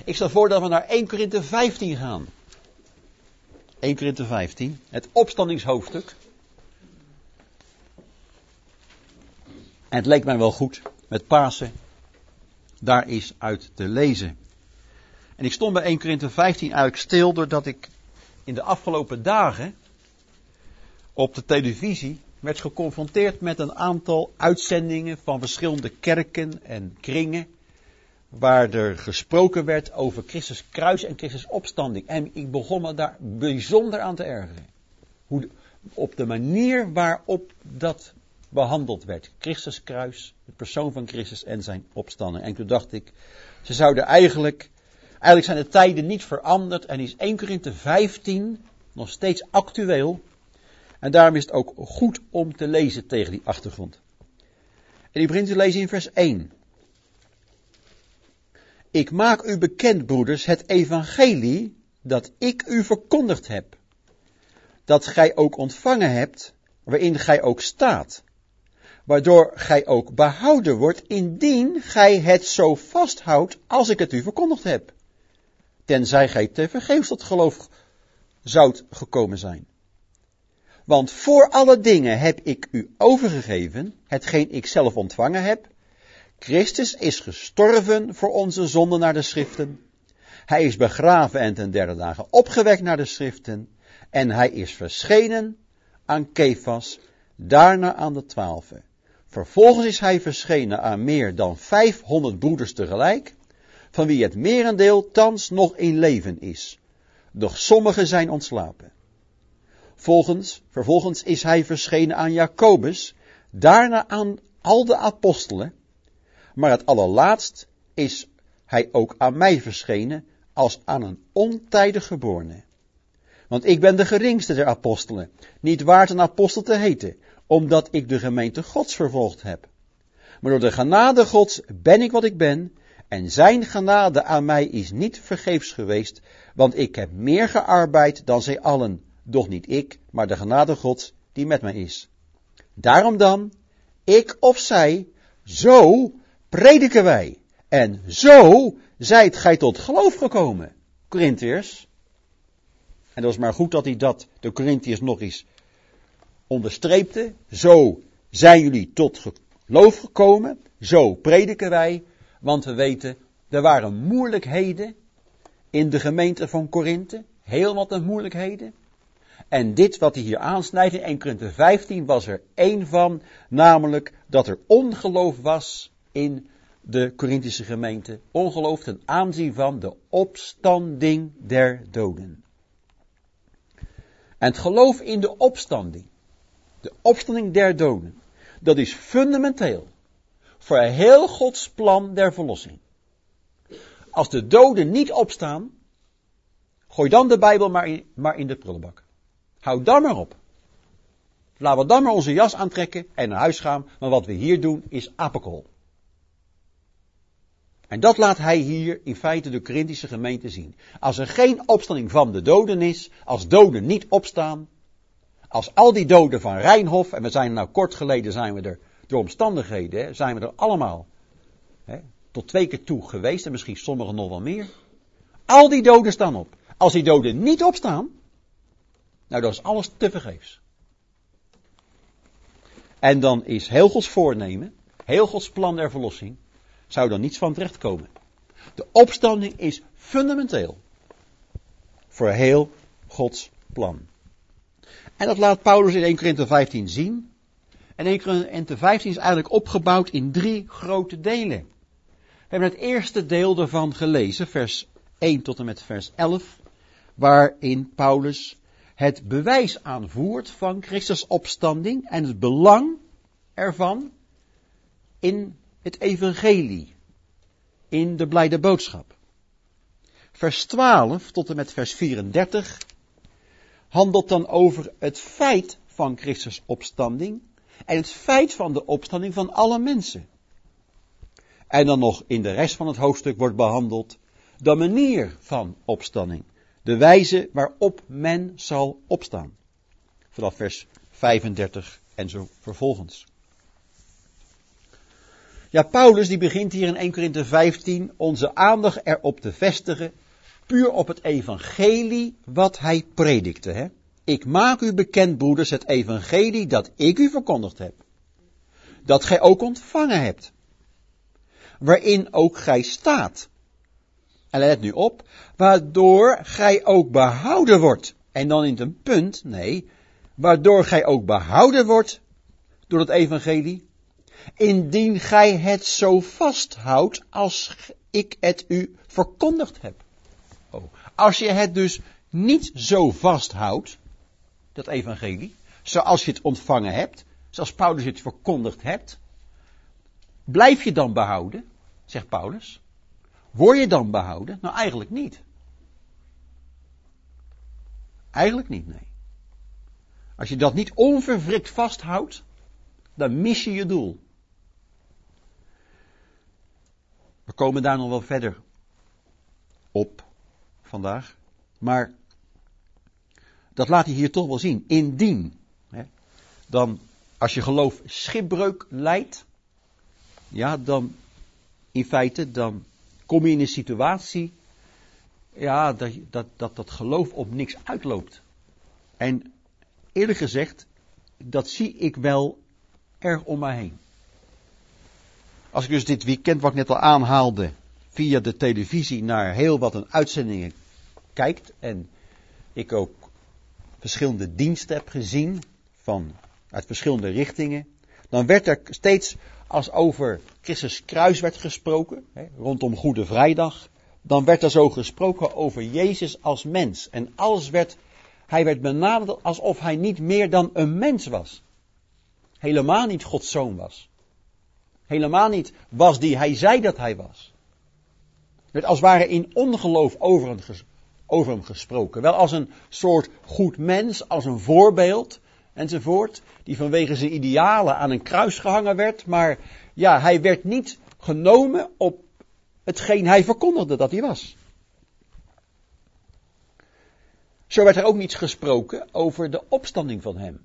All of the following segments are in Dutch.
Ik stel voor dat we naar 1 Korinthe 15 gaan. 1 Korinthe 15, het opstandingshoofdstuk. En het leek mij wel goed met Pasen daar is uit te lezen. En ik stond bij 1 Korinthe 15 eigenlijk stil doordat ik in de afgelopen dagen op de televisie werd geconfronteerd met een aantal uitzendingen van verschillende kerken en kringen, waar er gesproken werd over Christus kruis en Christus opstanding. En ik begon me daar bijzonder aan te ergeren. Op de manier waarop dat behandeld werd. Christus kruis, de persoon van Christus en zijn opstanding. En toen dacht ik, ze zouden eigenlijk zijn de tijden niet veranderd en is 1 Korinthe 15 nog steeds actueel. En daarom is het ook goed om te lezen tegen die achtergrond. En ik begin te lezen in vers 1. Ik maak u bekend, broeders, het evangelie dat ik u verkondigd heb. Dat gij ook ontvangen hebt, waarin gij ook staat. Waardoor gij ook behouden wordt, indien gij het zo vasthoudt als ik het u verkondigd heb. Tenzij gij tevergeefs tot geloof zoudt gekomen zijn. Want voor alle dingen heb ik u overgegeven, hetgeen ik zelf ontvangen heb. Christus is gestorven voor onze zonden naar de schriften. Hij is begraven en ten derde dagen opgewekt naar de schriften. En hij is verschenen aan Kefas, daarna aan de 12. Vervolgens is hij verschenen aan meer dan 500 broeders tegelijk, van wie het merendeel thans nog in leven is. Doch sommigen zijn ontslapen. Vervolgens is hij verschenen aan Jacobus, daarna aan al de apostelen. Maar het allerlaatst is hij ook aan mij verschenen als aan een ontijdig geborene. Want ik ben de geringste der apostelen, niet waard een apostel te heten, omdat ik de gemeente Gods vervolgd heb. Maar door de genade Gods ben ik wat ik ben, en zijn genade aan mij is niet vergeefs geweest, want ik heb meer gearbeid dan zij allen, doch niet ik, maar de genade Gods die met mij is. Daarom dan, ik of zij, zo prediken wij, en zo zijt gij tot geloof gekomen, Korintiërs. En dat is maar goed dat hij dat, de Korintiërs, nog eens onderstreepte. Zo zijn jullie tot geloof gekomen, zo prediken wij, want we weten, er waren moeilijkheden in de gemeente van Korinthe, heel wat moeilijkheden. En dit wat hij hier aansnijdt in 1 Korinthe 15 was er één van, namelijk dat er ongeloof was in de Korinthische gemeente. Ongeloof ten aanzien van de opstanding der doden. En het geloof in de opstanding der doden, dat is fundamenteel voor heel Gods plan der verlossing. Als de doden niet opstaan, gooi dan de Bijbel maar in de prullenbak. Hou dan maar op. Laten we dan maar onze jas aantrekken en naar huis gaan, maar wat we hier doen is apenkool. En dat laat hij hier in feite de Korinthische gemeente zien. Als er geen opstanding van de doden is, als doden niet opstaan, als al die doden van Rijnhof, en we zijn nou kort geleden zijn we er door omstandigheden, zijn we er allemaal tot 2 keer toe geweest en misschien sommigen nog wel meer. Al die doden staan op. Als die doden niet opstaan, nou dat is alles tevergeefs. En dan is heel Gods voornemen, heel Gods plan der verlossing, zou er niets van terechtkomen. De opstanding is fundamenteel voor heel Gods plan. En dat laat Paulus in 1 Korinthe 15 zien. En 1 Korinthe 15 is eigenlijk opgebouwd in 3 grote delen. We hebben het eerste deel ervan gelezen, vers 1 tot en met vers 11, waarin Paulus het bewijs aanvoert van Christus opstanding en het belang ervan in het evangelie, in de blijde boodschap. Vers 12 tot en met vers 34 handelt dan over het feit van Christus opstanding en het feit van de opstanding van alle mensen. En dan nog in de rest van het hoofdstuk wordt behandeld de manier van opstanding, de wijze waarop men zal opstaan. Vanaf vers 35 en zo vervolgens. Ja, Paulus die begint hier in 1 Korinthe 15 onze aandacht erop te vestigen, puur op het evangelie wat hij predikte. Hè? Ik maak u bekend, broeders, het evangelie dat ik u verkondigd heb. Dat gij ook ontvangen hebt. Waarin ook gij staat. En let nu op, waardoor gij ook behouden wordt. En dan in een punt, nee, waardoor gij ook behouden wordt door het evangelie. Indien gij het zo vasthoudt als ik het u verkondigd heb. Oh. Als je het dus niet zo vasthoudt, dat evangelie, zoals je het ontvangen hebt, zoals Paulus het verkondigd hebt, blijf je dan behouden, zegt Paulus. Word je dan behouden? Nou, eigenlijk niet. Eigenlijk niet, nee. Als je dat niet onverwrikt vasthoudt, dan mis je je doel. We komen daar nog wel verder op vandaag. Maar dat laat hij hier toch wel zien. Indien, hè, dan als je geloof schipbreuk lijdt, ja, dan in feite, dan kom je in een situatie, ja, dat geloof op niks uitloopt. En eerlijk gezegd, dat zie ik wel erg om mij heen. Als ik dus dit weekend, wat ik net al aanhaalde, via de televisie naar heel wat een uitzendingen kijkt, en ik ook verschillende diensten heb gezien, uit verschillende richtingen, dan werd er steeds, als over Christus kruis werd gesproken, rondom Goede Vrijdag, dan werd er zo gesproken over Jezus als mens. En hij werd benaderd alsof hij niet meer dan een mens was. Helemaal niet Gods zoon was. Helemaal niet was die hij zei dat hij was. Er werd als het ware in ongeloof over hem gesproken. Wel als een soort goed mens, als een voorbeeld enzovoort. Die vanwege zijn idealen aan een kruis gehangen werd. Maar ja, hij werd niet genomen op hetgeen hij verkondigde dat hij was. Zo werd er ook niets gesproken over de opstanding van hem.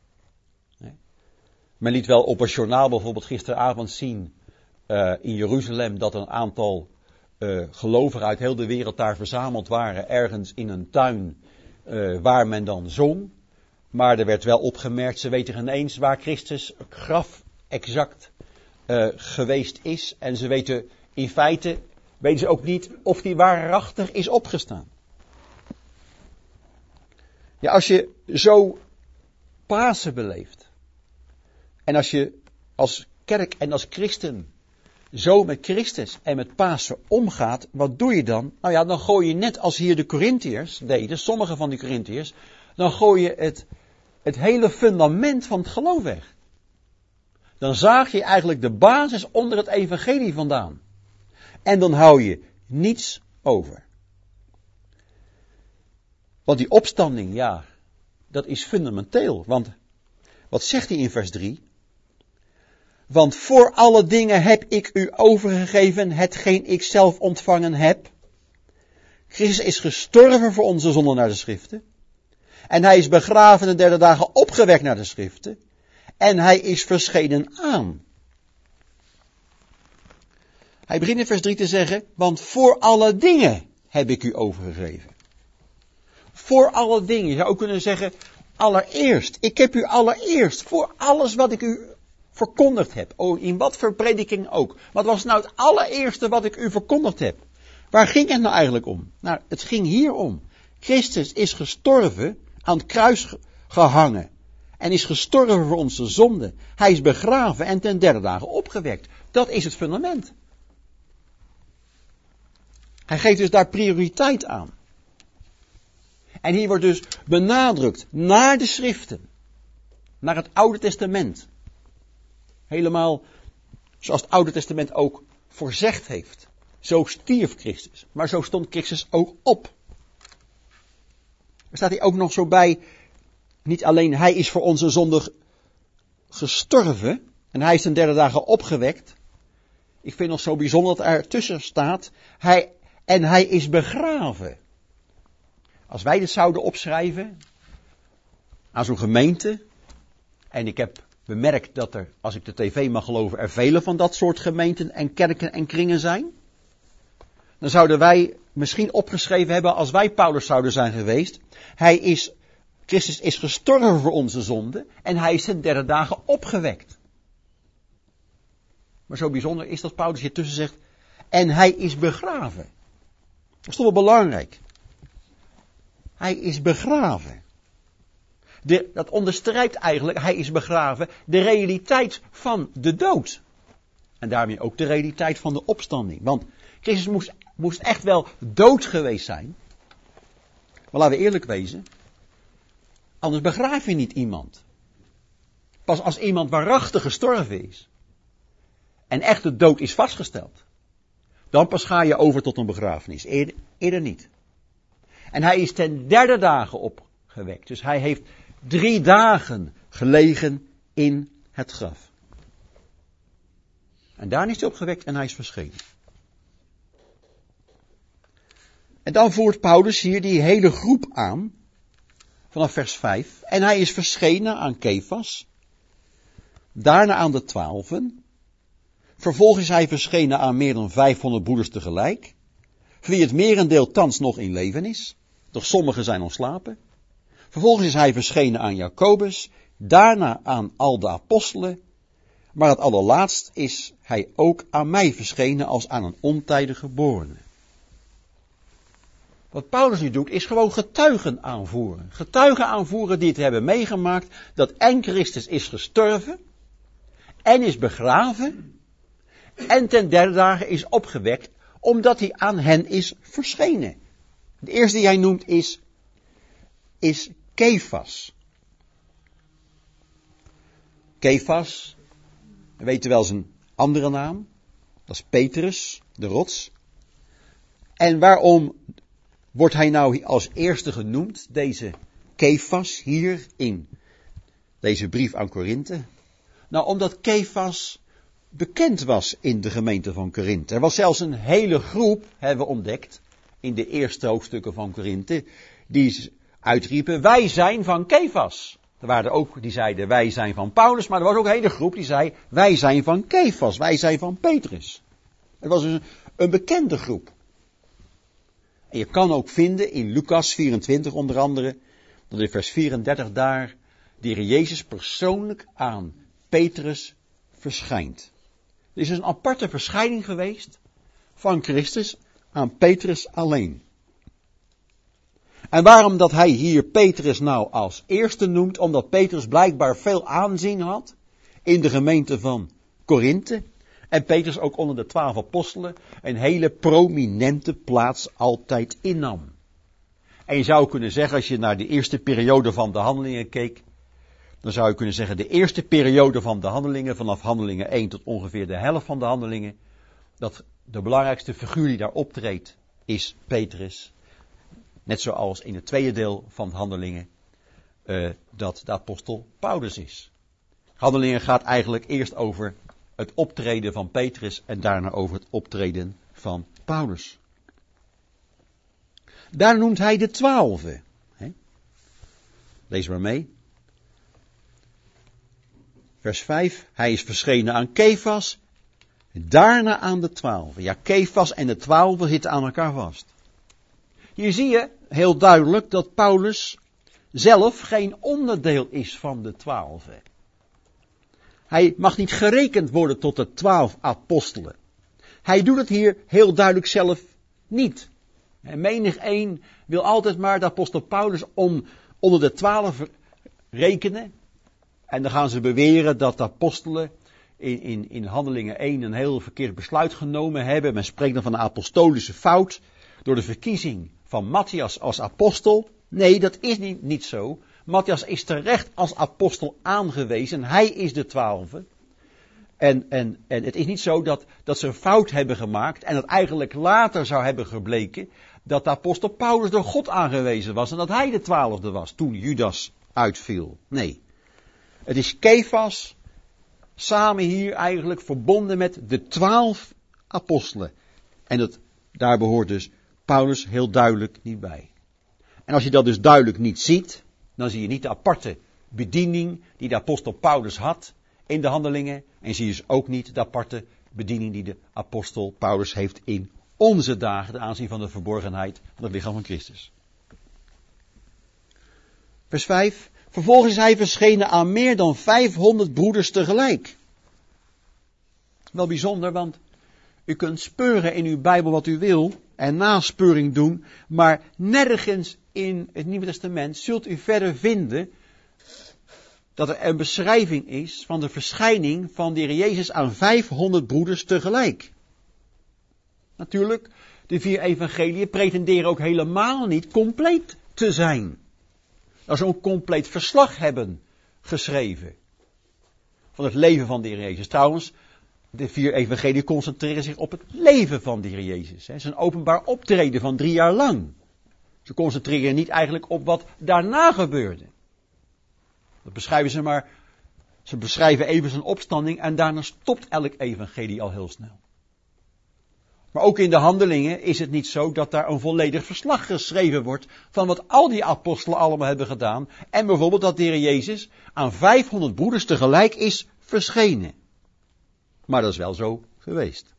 Men liet wel op een journaal bijvoorbeeld gisteravond zien in Jeruzalem dat een aantal gelovigen uit heel de wereld daar verzameld waren, ergens in een tuin waar men dan zong. Maar er werd wel opgemerkt, ze weten geen eens waar Christus graf exact geweest is. En ze weten in feite, weten ze ook niet of die waarachtig is opgestaan. Ja, als je zo Pasen beleeft, en als je als kerk en als christen zo met Christus en met Pasen omgaat, wat doe je dan? Nou ja, dan gooi je net als hier de Korintiërs deden, sommige van die Korintiërs, dan gooi je het hele fundament van het geloof weg. Dan zaag je eigenlijk de basis onder het evangelie vandaan. En dan hou je niets over. Want die opstanding, ja, dat is fundamenteel. Want wat zegt hij in vers 3? Want voor alle dingen heb ik u overgegeven hetgeen ik zelf ontvangen heb. Christus is gestorven voor onze zonden naar de schriften. En hij is begraven de derde dagen opgewekt naar de schriften. En hij is verschenen aan. Hij begint in vers 3 te zeggen, want voor alle dingen heb ik u overgegeven. Voor alle dingen. Je zou ook kunnen zeggen, allereerst. Ik heb u allereerst voor alles wat ik u verkondigd heb. Oh, in wat voor prediking ook. Wat was nou het allereerste wat ik u verkondigd heb? Waar ging het nou eigenlijk om? Nou, het ging hier om. Christus is gestorven, aan het kruis gehangen. En is gestorven voor onze zonde. Hij is begraven en ten derde dagen opgewekt. Dat is het fundament. Hij geeft dus daar prioriteit aan. En hier wordt dus benadrukt naar de schriften. Naar het Oude Testament. Helemaal zoals het Oude Testament ook voorzegd heeft. Zo stierf Christus. Maar zo stond Christus ook op. Er staat hier ook nog zo bij. Niet alleen hij is voor onze zonde gestorven. En hij is ten derde dagen opgewekt. Ik vind nog zo bijzonder dat er tussen staat. Hij is begraven. Als wij dit zouden opschrijven aan zo'n gemeente. En ik heb bemerkt dat er, als ik de tv mag geloven, er vele van dat soort gemeenten en kerken en kringen zijn. Dan zouden wij misschien opgeschreven hebben, als wij Paulus zouden zijn geweest. Christus is gestorven voor onze zonde en hij is ten derde dagen opgewekt. Maar zo bijzonder is dat Paulus hier tussen zegt, en hij is begraven. Dat is toch wel belangrijk. Hij is begraven. Dat onderstrijkt eigenlijk, hij is begraven, de realiteit van de dood. En daarmee ook de realiteit van de opstanding. Want Christus moest echt wel dood geweest zijn. Maar laten we eerlijk wezen. Anders begraaf je niet iemand. Pas als iemand waarachtig gestorven is. En echt de dood is vastgesteld. Dan pas ga je over tot een begrafenis. Eerder niet. En hij is ten derde dagen opgewekt. Dus hij heeft 3 dagen gelegen in het graf. En daarna is hij opgewekt en hij is verschenen. En dan voert Paulus hier die hele groep aan. Vanaf vers 5. En hij is verschenen aan Kefas. Daarna aan de 12. Vervolgens is hij verschenen aan meer dan 500 broeders tegelijk. Voor wie het merendeel thans nog in leven is. Doch sommigen zijn ontslapen. Vervolgens is hij verschenen aan Jacobus. Daarna aan al de apostelen. Maar het allerlaatst is hij ook aan mij verschenen als aan een ontijdig geborene. Wat Paulus nu doet, is gewoon getuigen aanvoeren. Getuigen aanvoeren die het hebben meegemaakt dat en Christus is gestorven en is begraven en ten derde dagen is opgewekt, omdat hij aan hen is verschenen. De eerste die hij noemt is Kefas. Kefas, we weten wel zijn andere naam, dat is Petrus, de rots. En waarom wordt hij nou als eerste genoemd, deze Kefas, hier in deze brief aan Korinthe? Nou, omdat Kefas bekend was in de gemeente van Korinthe. Er was zelfs een hele groep, hebben we ontdekt, in de eerste hoofdstukken van Korinthe, die uitriepen, wij zijn van Kefas. Er waren er ook die zeiden, wij zijn van Paulus, maar er was ook een hele groep die zei, wij zijn van Kefas, wij zijn van Petrus. Het was dus een bekende groep. En je kan ook vinden in Lucas 24 onder andere, dat in vers 34 daar de Heer Jezus persoonlijk aan Petrus verschijnt. Er is dus een aparte verschijning geweest van Christus aan Petrus alleen. En waarom dat hij hier Petrus nou als eerste noemt? Omdat Petrus blijkbaar veel aanzien had in de gemeente van Korinthe. En Petrus ook onder de 12 apostelen een hele prominente plaats altijd innam. En je zou kunnen zeggen, als je naar de eerste periode van de handelingen keek, dan zou je kunnen zeggen, de eerste periode van de handelingen, vanaf handelingen 1 tot ongeveer de helft van de handelingen, dat de belangrijkste figuur die daar optreedt, is Petrus. Net zoals in het tweede deel van de handelingen, dat de apostel Paulus is. Handelingen gaat eigenlijk eerst over het optreden van Petrus en daarna over het optreden van Paulus. Daar noemt hij de 12. Lees maar mee. Vers 5. Hij is verschenen aan Kefas, daarna aan de 12. Ja, Kefas en de 12 zitten aan elkaar vast. Hier zie je heel duidelijk dat Paulus zelf geen onderdeel is van de 12. Hij mag niet gerekend worden tot de 12 apostelen. Hij doet het hier heel duidelijk zelf niet. En menig een wil altijd maar de apostel Paulus onder de 12 rekenen. En dan gaan ze beweren dat de apostelen in Handelingen 1 een heel verkeerd besluit genomen hebben. Men spreekt dan van een apostolische fout door de verkiezing van Matthias als apostel. Nee, dat is niet zo. Matthias is terecht als apostel aangewezen. Hij is de 12e. En het is niet zo dat ze een fout hebben gemaakt en dat eigenlijk later zou hebben gebleken dat de apostel Paulus door God aangewezen was en dat hij de 12e was toen Judas uitviel. Nee. Het is Kefas samen hier eigenlijk verbonden met de 12 apostelen. En daar behoort dus Paulus heel duidelijk niet bij. En als je dat dus duidelijk niet ziet, dan zie je niet de aparte bediening die de apostel Paulus had in de handelingen. En zie dus ook niet de aparte bediening die de apostel Paulus heeft in onze dagen, ten aanzien van de verborgenheid van het lichaam van Christus. Vers 5. Vervolgens is hij verschenen aan meer dan 500 broeders tegelijk. Wel bijzonder, want u kunt speuren in uw Bijbel wat u wil en naspeuring doen, maar nergens in het Nieuwe Testament zult u verder vinden dat er een beschrijving is van de verschijning van de Heer Jezus aan 500 broeders tegelijk. Natuurlijk, de 4 evangeliën pretenderen ook helemaal niet compleet te zijn. Dat ze een compleet verslag hebben geschreven van het leven van de Heer Jezus. Trouwens, de 4 evangeliën concentreren zich op het leven van de Heer Jezus. Het is een openbaar optreden van 3 jaar lang. Ze concentreren niet eigenlijk op wat daarna gebeurde. Dat beschrijven ze maar. Ze beschrijven even zijn opstanding en daarna stopt elk evangelie al heel snel. Maar ook in de handelingen is het niet zo dat daar een volledig verslag geschreven wordt van wat al die apostelen allemaal hebben gedaan. En bijvoorbeeld dat de Heer Jezus aan 500 broeders tegelijk is verschenen. Maar dat is wel zo geweest.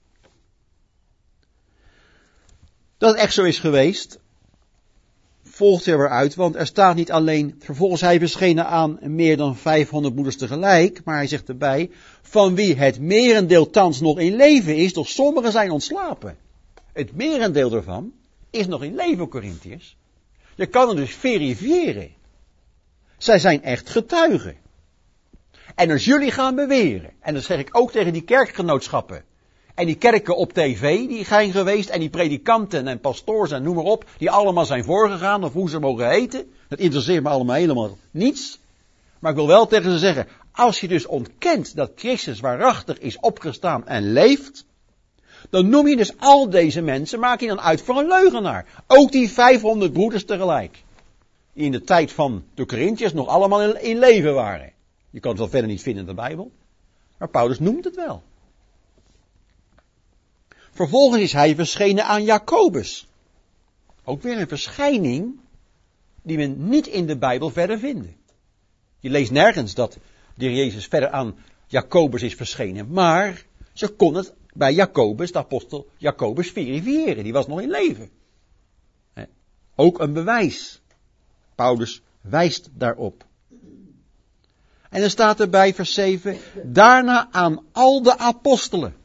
Dat het echt zo is geweest, volgt er weer uit, want er staat niet alleen, vervolgens hij verschenen aan meer dan 500 broeders tegelijk, maar hij zegt erbij, van wie het merendeel thans nog in leven is, doch sommigen zijn ontslapen. Het merendeel ervan is nog in leven, Corinthiërs. Je kan het dus verifiëren. Zij zijn echt getuigen. En als jullie gaan beweren, en dat zeg ik ook tegen die kerkgenootschappen, en die kerken op tv, die zijn geweest, en die predikanten en pastoors en noem maar op, die allemaal zijn voorgegaan, of hoe ze mogen heten, dat interesseert me allemaal helemaal niets. Maar ik wil wel tegen ze zeggen, als je dus ontkent dat Christus waarachtig is opgestaan en leeft, dan noem je dus al deze mensen, maak je dan uit voor een leugenaar. Ook die 500 broeders tegelijk, die in de tijd van de Corinthiërs nog allemaal in leven waren. Je kan het wel verder niet vinden in de Bijbel, maar Paulus noemt het wel. Vervolgens is hij verschenen aan Jacobus. Ook weer een verschijning die we niet in de Bijbel verder vinden. Je leest nergens dat de Heer Jezus verder aan Jacobus is verschenen. Maar ze kon het bij Jacobus, de apostel Jacobus, verifiëren. Die was nog in leven. Ook een bewijs. Paulus wijst daarop. En dan staat er bij vers 7, daarna aan al de apostelen.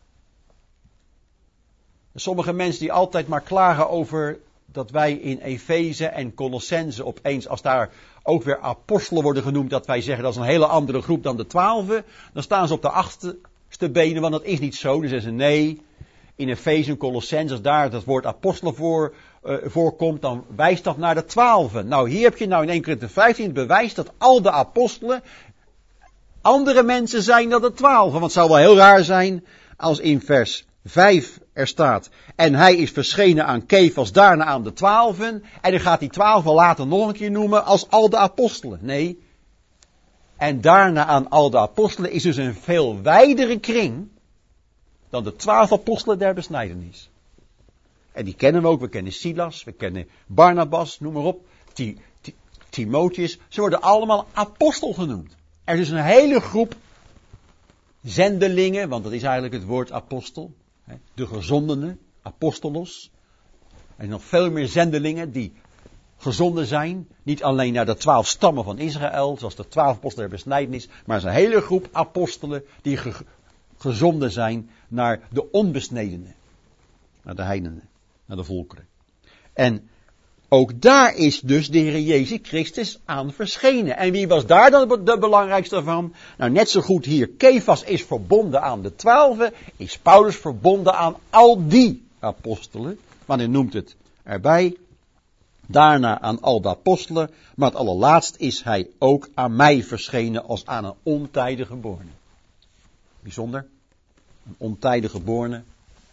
Sommige mensen die altijd maar klagen over dat wij in Efeze en Colossense opeens, als daar ook weer apostelen worden genoemd, dat wij zeggen dat is een hele andere groep dan de 12, dan staan ze op de achterste benen, want dat is niet zo. Dan zeggen ze nee, in Efeze en Colossense, als daar dat woord apostelen voorkomt, dan wijst dat naar de 12. Nou, hier heb je nou in 1 Korinthe 15 het bewijs dat al de apostelen andere mensen zijn dan de 12. Want het zou wel heel raar zijn als in vers 5 er staat, en hij is verschenen aan Kefas, daarna aan de 12, en dan gaat die 12 later nog een keer noemen als al de apostelen. Nee, en daarna aan al de apostelen is dus een veel wijdere kring dan de 12 apostelen der besnijdenis. En die kennen we ook, we kennen Silas, we kennen Barnabas, noem maar op, Timotheus, ze worden allemaal apostel genoemd. Er is een hele groep zendelingen, want dat is eigenlijk het woord apostel. De gezondenen, apostolos. En nog veel meer zendelingen die gezonden zijn. Niet alleen naar de 12 stammen van Israël, zoals de 12 apostelen der besnijdenis. Maar er is een hele groep apostelen die gezonden zijn naar de onbesnedenen. Naar de heidenen, naar de volkeren. En ook daar is dus de Heer Jezus Christus aan verschenen. En wie was daar dan de belangrijkste van? Nou, net zo goed hier. Kefas is verbonden aan de 12, is Paulus verbonden aan al die apostelen. Want hij noemt het erbij. Daarna aan al de apostelen. Maar het allerlaatst is hij ook aan mij verschenen als aan een ontijdig geborene. Bijzonder. Een ontijdig geborene.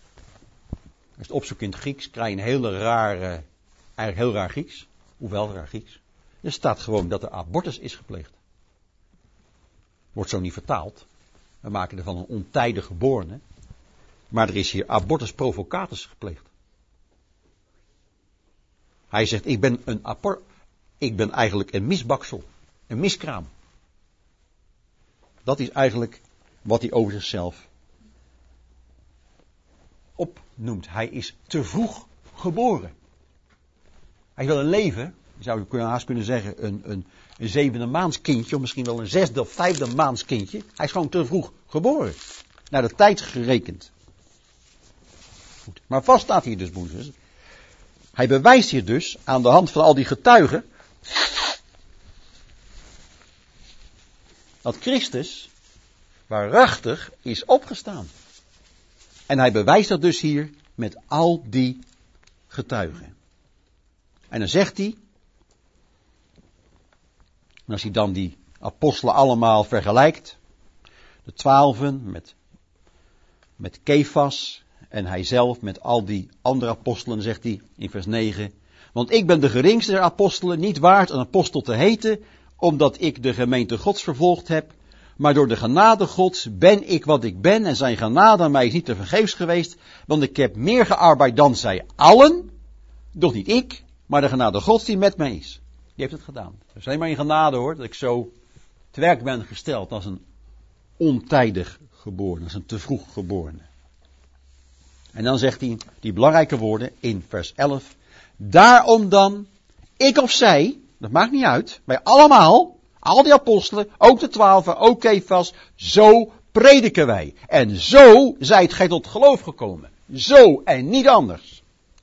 Als je het opzoekt in het Grieks, krijg je een hele rare... Eigenlijk heel raar Grieks, hoewel raar Grieks. Er staat gewoon dat er abortus is gepleegd. Wordt zo niet vertaald. We maken ervan een ontijdig geborene. Maar er is hier abortus provocatus gepleegd. Hij zegt, ik ben eigenlijk een misbaksel. Een miskraam. Dat is eigenlijk wat hij over zichzelf opnoemt. Hij is te vroeg geboren. Hij is wel een leven, je zou haast kunnen zeggen, een zevende maands kindje, of misschien wel een zesde of vijfde maands kindje. Hij is gewoon te vroeg geboren. Naar de tijd gerekend. Goed. Maar vast staat hier dus, broeders. Hij bewijst hier dus, aan de hand van al die getuigen, dat Christus waarachtig is opgestaan. En hij bewijst dat dus hier met al die getuigen. En dan zegt hij, en als hij dan die apostelen allemaal vergelijkt, de 12 met Kefas en hij zelf met al die andere apostelen, zegt hij in vers 9, want ik ben de geringste der apostelen, niet waard een apostel te heten, omdat ik de gemeente Gods vervolgd heb, maar door de genade Gods ben ik wat ik ben en zijn genade aan mij is niet te vergeefs geweest, want ik heb meer gearbeid dan zij allen, doch niet ik, maar de genade Gods die met mij is. Die heeft het gedaan. Het is alleen maar in genade hoor, dat ik zo te werk ben gesteld als een ontijdig geborene, als een te vroeg geborene. En dan zegt hij die belangrijke woorden in vers 11. Daarom dan, ik of zij, dat maakt niet uit, wij allemaal, al die apostelen, ook de 12, ook Kefas, zo prediken wij. En zo zijt gij tot geloof gekomen. Zo en niet anders.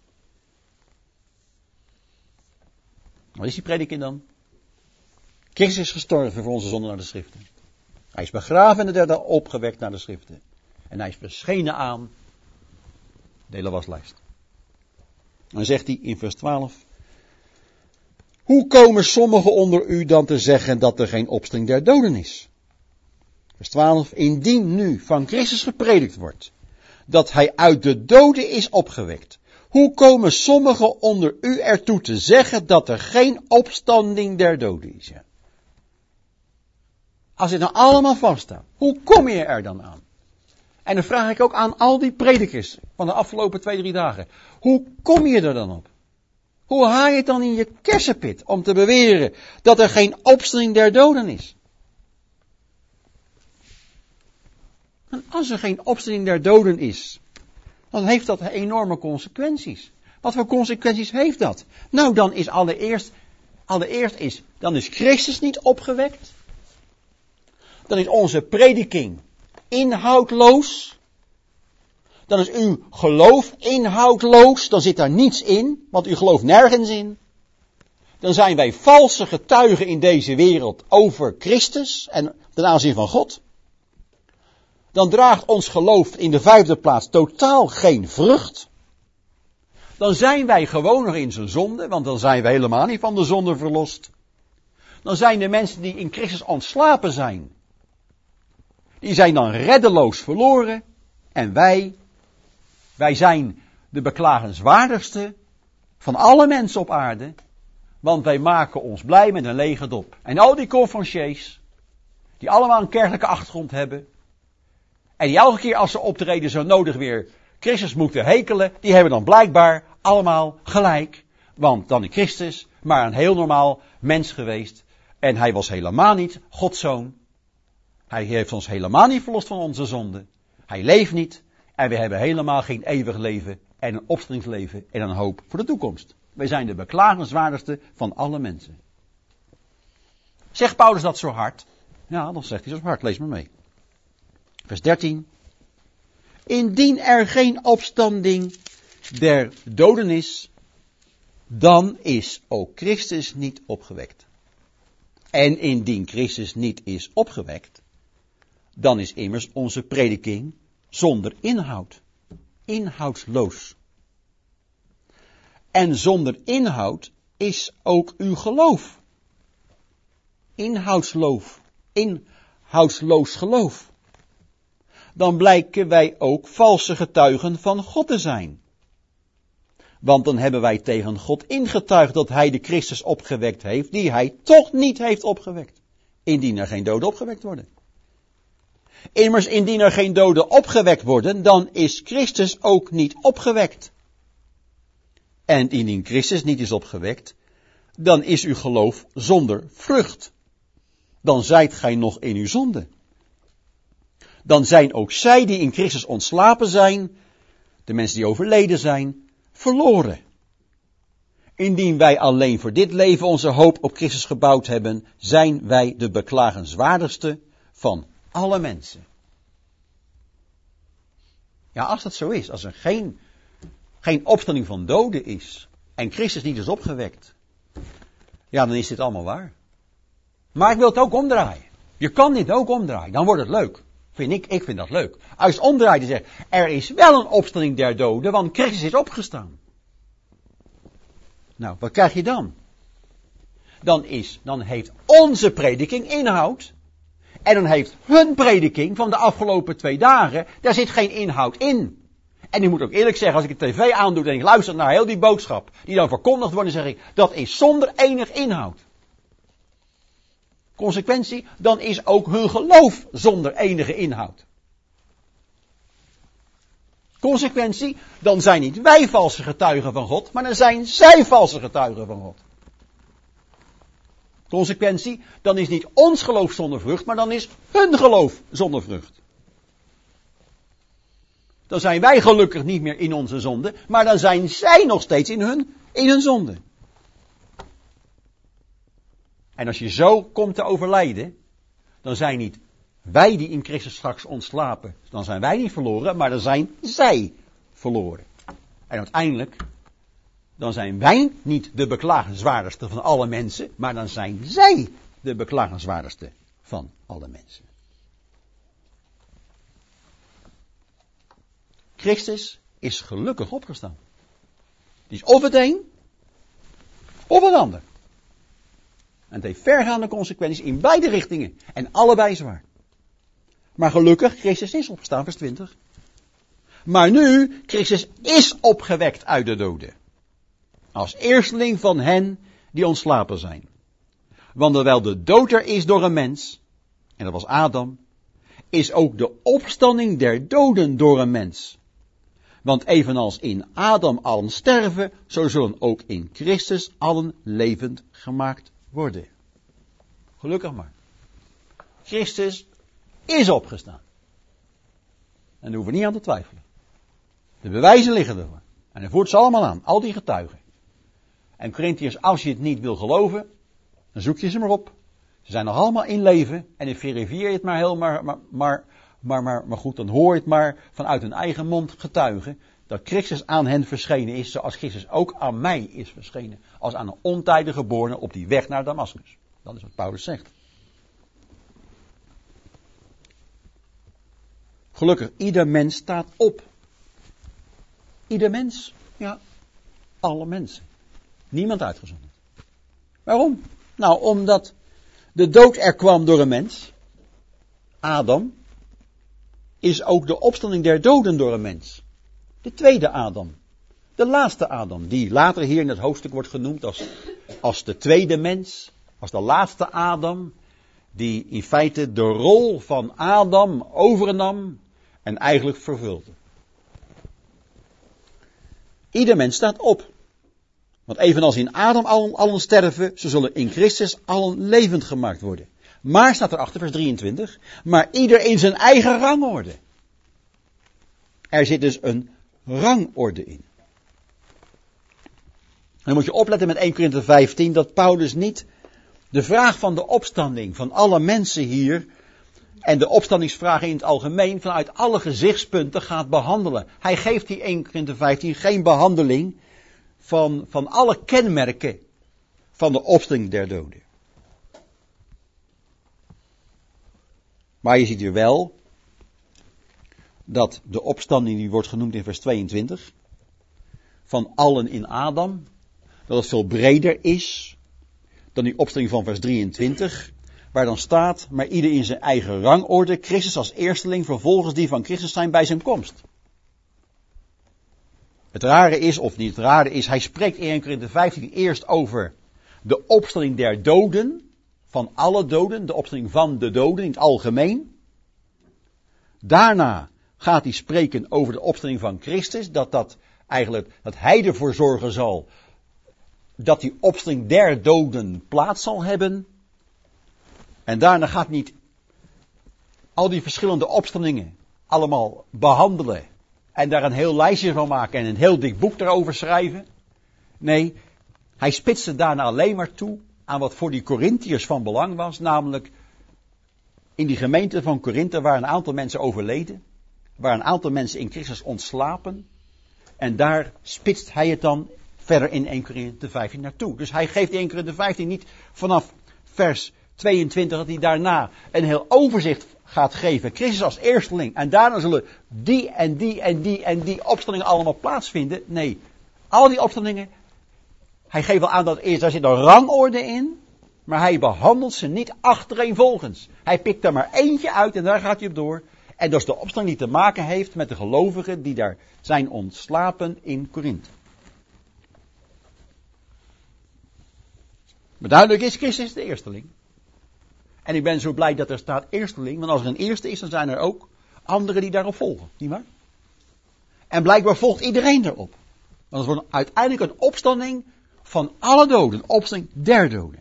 Wat is die prediking dan? Christus is gestorven voor onze zonden naar de schriften. Hij is begraven en de derde opgewekt naar de schriften. En hij is verschenen aan de hele waslijst. Dan zegt hij in vers 12. Hoe komen sommigen onder u dan te zeggen dat er geen opstanding der doden is? Vers 12. Indien nu van Christus gepredikt wordt dat hij uit de doden is opgewekt. Hoe komen sommigen onder u ertoe te zeggen dat er geen opstanding der doden is? Ja. Als dit nou allemaal vaststaat, hoe kom je er dan aan? En dan vraag ik ook aan al die predikers van de afgelopen 2-3 dagen. Hoe kom je er dan op? Hoe haal je het dan in je kersenpit om te beweren dat er geen opstanding der doden is? En als er geen opstanding der doden is, dan heeft dat enorme consequenties. Wat voor consequenties heeft dat? Nou, dan is allereerst dan is Christus niet opgewekt. Dan is onze prediking inhoudloos. Dan is uw geloof inhoudloos. Dan zit daar niets in, want u gelooft nergens in. Dan zijn wij valse getuigen in deze wereld over Christus en ten aanzien van God. Dan draagt ons geloof in de 5e plaats totaal geen vrucht. Dan zijn wij gewoon nog in zijn zonde, want dan zijn we helemaal niet van de zonde verlost. Dan zijn de mensen die in Christus ontslapen zijn, die zijn dan reddeloos verloren. En wij zijn de beklagenswaardigste van alle mensen op aarde, want wij maken ons blij met een lege dop. En al die conferenciers, die allemaal een kerkelijke achtergrond hebben, en die elke keer als ze optreden zo nodig weer Christus moeten hekelen, die hebben dan blijkbaar allemaal gelijk. Want dan is Christus maar een heel normaal mens geweest. En hij was helemaal niet Gods zoon. Hij heeft ons helemaal niet verlost van onze zonden. Hij leeft niet. En we hebben helemaal geen eeuwig leven en een opstandingsleven en een hoop voor de toekomst. Wij zijn de beklagenswaardigste van alle mensen. Zegt Paulus dat zo hard? Ja, dan zegt hij zo hard. Lees maar mee. Vers 13. Indien er geen opstanding der doden is, dan is ook Christus niet opgewekt. En indien Christus niet is opgewekt, dan is immers onze prediking zonder inhoud. Inhoudsloos. En zonder inhoud is ook uw geloof. Inhoudsloos geloof. Dan blijken wij ook valse getuigen van God te zijn. Want dan hebben wij tegen God ingetuigd dat hij de Christus opgewekt heeft, die hij toch niet heeft opgewekt. Indien er geen doden opgewekt worden. Immers, indien er geen doden opgewekt worden, dan is Christus ook niet opgewekt. En indien Christus niet is opgewekt, dan is uw geloof zonder vrucht. dan zijt gij nog in uw zonde. Dan zijn ook zij die in Christus ontslapen zijn, de mensen die overleden zijn, verloren. Indien wij alleen voor dit leven onze hoop op Christus gebouwd hebben, zijn wij de beklagenswaardigste van alle mensen. Ja, als dat zo is, als er geen opstanding van doden is en Christus niet is opgewekt, ja, dan is dit allemaal waar. Maar ik wil het ook omdraaien. Je kan dit ook omdraaien, dan wordt het leuk. Ik vind dat leuk. Als je het omdraait en zegt, er is wel een opstanding der doden, want Christus is opgestaan. Nou, wat krijg je dan? Dan heeft onze prediking inhoud. En dan heeft hun prediking van de afgelopen 2 dagen, daar zit geen inhoud in. En ik moet ook eerlijk zeggen, als ik de tv aandoe en ik luister naar heel die boodschap, die dan verkondigd wordt, dan zeg ik, dat is zonder enig inhoud. Consequentie, dan is ook hun geloof zonder enige inhoud. Consequentie, dan zijn niet wij valse getuigen van God, maar dan zijn zij valse getuigen van God. Consequentie, dan is niet ons geloof zonder vrucht, maar dan is hun geloof zonder vrucht. Dan zijn wij gelukkig niet meer in onze zonde, maar dan zijn zij nog steeds in hun zonde. En als je zo komt te overlijden, dan zijn niet wij die in Christus straks ontslapen, dan zijn wij niet verloren, maar dan zijn zij verloren. En uiteindelijk, dan zijn wij niet de beklagenswaardigste van alle mensen, maar dan zijn zij de beklagenswaardigste van alle mensen. Christus is gelukkig opgestaan. Die is of het een, of het ander. En het heeft vergaande consequenties in beide richtingen. En allebei zwaar. Maar gelukkig, Christus is opgestaan, vers 20. Maar nu, Christus is opgewekt uit de doden. Als eersteling van hen die ontslapen zijn. Want terwijl de dood er is door een mens, en dat was Adam, is ook de opstanding der doden door een mens. Want evenals in Adam allen sterven, zo zullen ook in Christus allen levend gemaakt worden. Gelukkig maar. Christus is opgestaan. En daar hoeven we niet aan te twijfelen. De bewijzen liggen ervoor. En hij voert ze allemaal aan, al die getuigen. En Corinthiërs, als je het niet wil geloven, dan zoek je ze maar op. Ze zijn nog allemaal in leven en dan verifieer je het maar heel, maar goed, dan hoor je het maar vanuit hun eigen mond getuigen dat Christus aan hen verschenen is, zoals Christus ook aan mij is verschenen, als aan een ontijdige geborene op die weg naar Damascus. Dat is wat Paulus zegt. Gelukkig, ieder mens staat op. Ieder mens, ja, alle mensen. Niemand uitgezonderd. Waarom? Nou, omdat de dood er kwam door een mens, Adam, is ook de opstanding der doden door een mens. De tweede Adam. De laatste Adam, die later hier in het hoofdstuk wordt genoemd als de tweede mens, als de laatste Adam, die in feite de rol van Adam overnam en eigenlijk vervulde. Ieder mens staat op. Want evenals in Adam allen sterven, zo zullen in Christus allen levend gemaakt worden. Maar, staat erachter, vers 23, maar ieder in zijn eigen rangorde. Er zit dus een rangorde in. En dan moet je opletten met 1 Korinthe 15, dat Paulus niet de vraag van de opstanding van alle mensen hier en de opstandingsvragen in het algemeen vanuit alle gezichtspunten gaat behandelen. Hij geeft die 1 Korinthe 15 geen behandeling van alle kenmerken van de opstanding der doden. Maar je ziet hier wel dat de opstanding die wordt genoemd in vers 22 van allen in Adam, dat het veel breder is dan die opstanding van vers 23, waar dan staat, maar ieder in zijn eigen rangorde, Christus als eersteling, vervolgens die van Christus zijn bij zijn komst. Het rare is, of niet het rare is, hij spreekt in 1 Korinthe 15 eerst over de opstanding der doden, van alle doden, de opstanding van de doden in het algemeen. Daarna gaat hij spreken over de opstanding van Christus, dat hij ervoor zorgen zal dat die opstanding der doden plaats zal hebben. En daarna gaat niet al die verschillende opstandingen allemaal behandelen. En daar een heel lijstje van maken en een heel dik boek erover schrijven. Nee, hij spitste daarna alleen maar toe aan wat voor die Korintiërs van belang was. Namelijk, in die gemeente van Korinthe waren een aantal mensen overleden. Waren een aantal mensen in Christus ontslapen. En daar spitst hij het dan verder in 1 Korinthe 15 naartoe. Dus hij geeft 1 Korinthe 15 niet vanaf vers 22 dat hij daarna een heel overzicht gaat geven. Christus als eersteling. En daarna zullen die en die en die en die opstandingen allemaal plaatsvinden. Nee, al die opstandingen. Hij geeft wel aan dat daar zit een rangorde in. Maar hij behandelt ze niet achtereenvolgens. Hij pikt er maar eentje uit en daar gaat hij op door. En dat is de opstanding die te maken heeft met de gelovigen die daar zijn ontslapen in Korinthe. Maar duidelijk is, Christus de eersteling. En ik ben zo blij dat er staat eersteling, want als er een eerste is, dan zijn er ook anderen die daarop volgen. Niet waar? En blijkbaar volgt iedereen erop. Want het wordt uiteindelijk een opstanding van alle doden. Een opstanding der doden.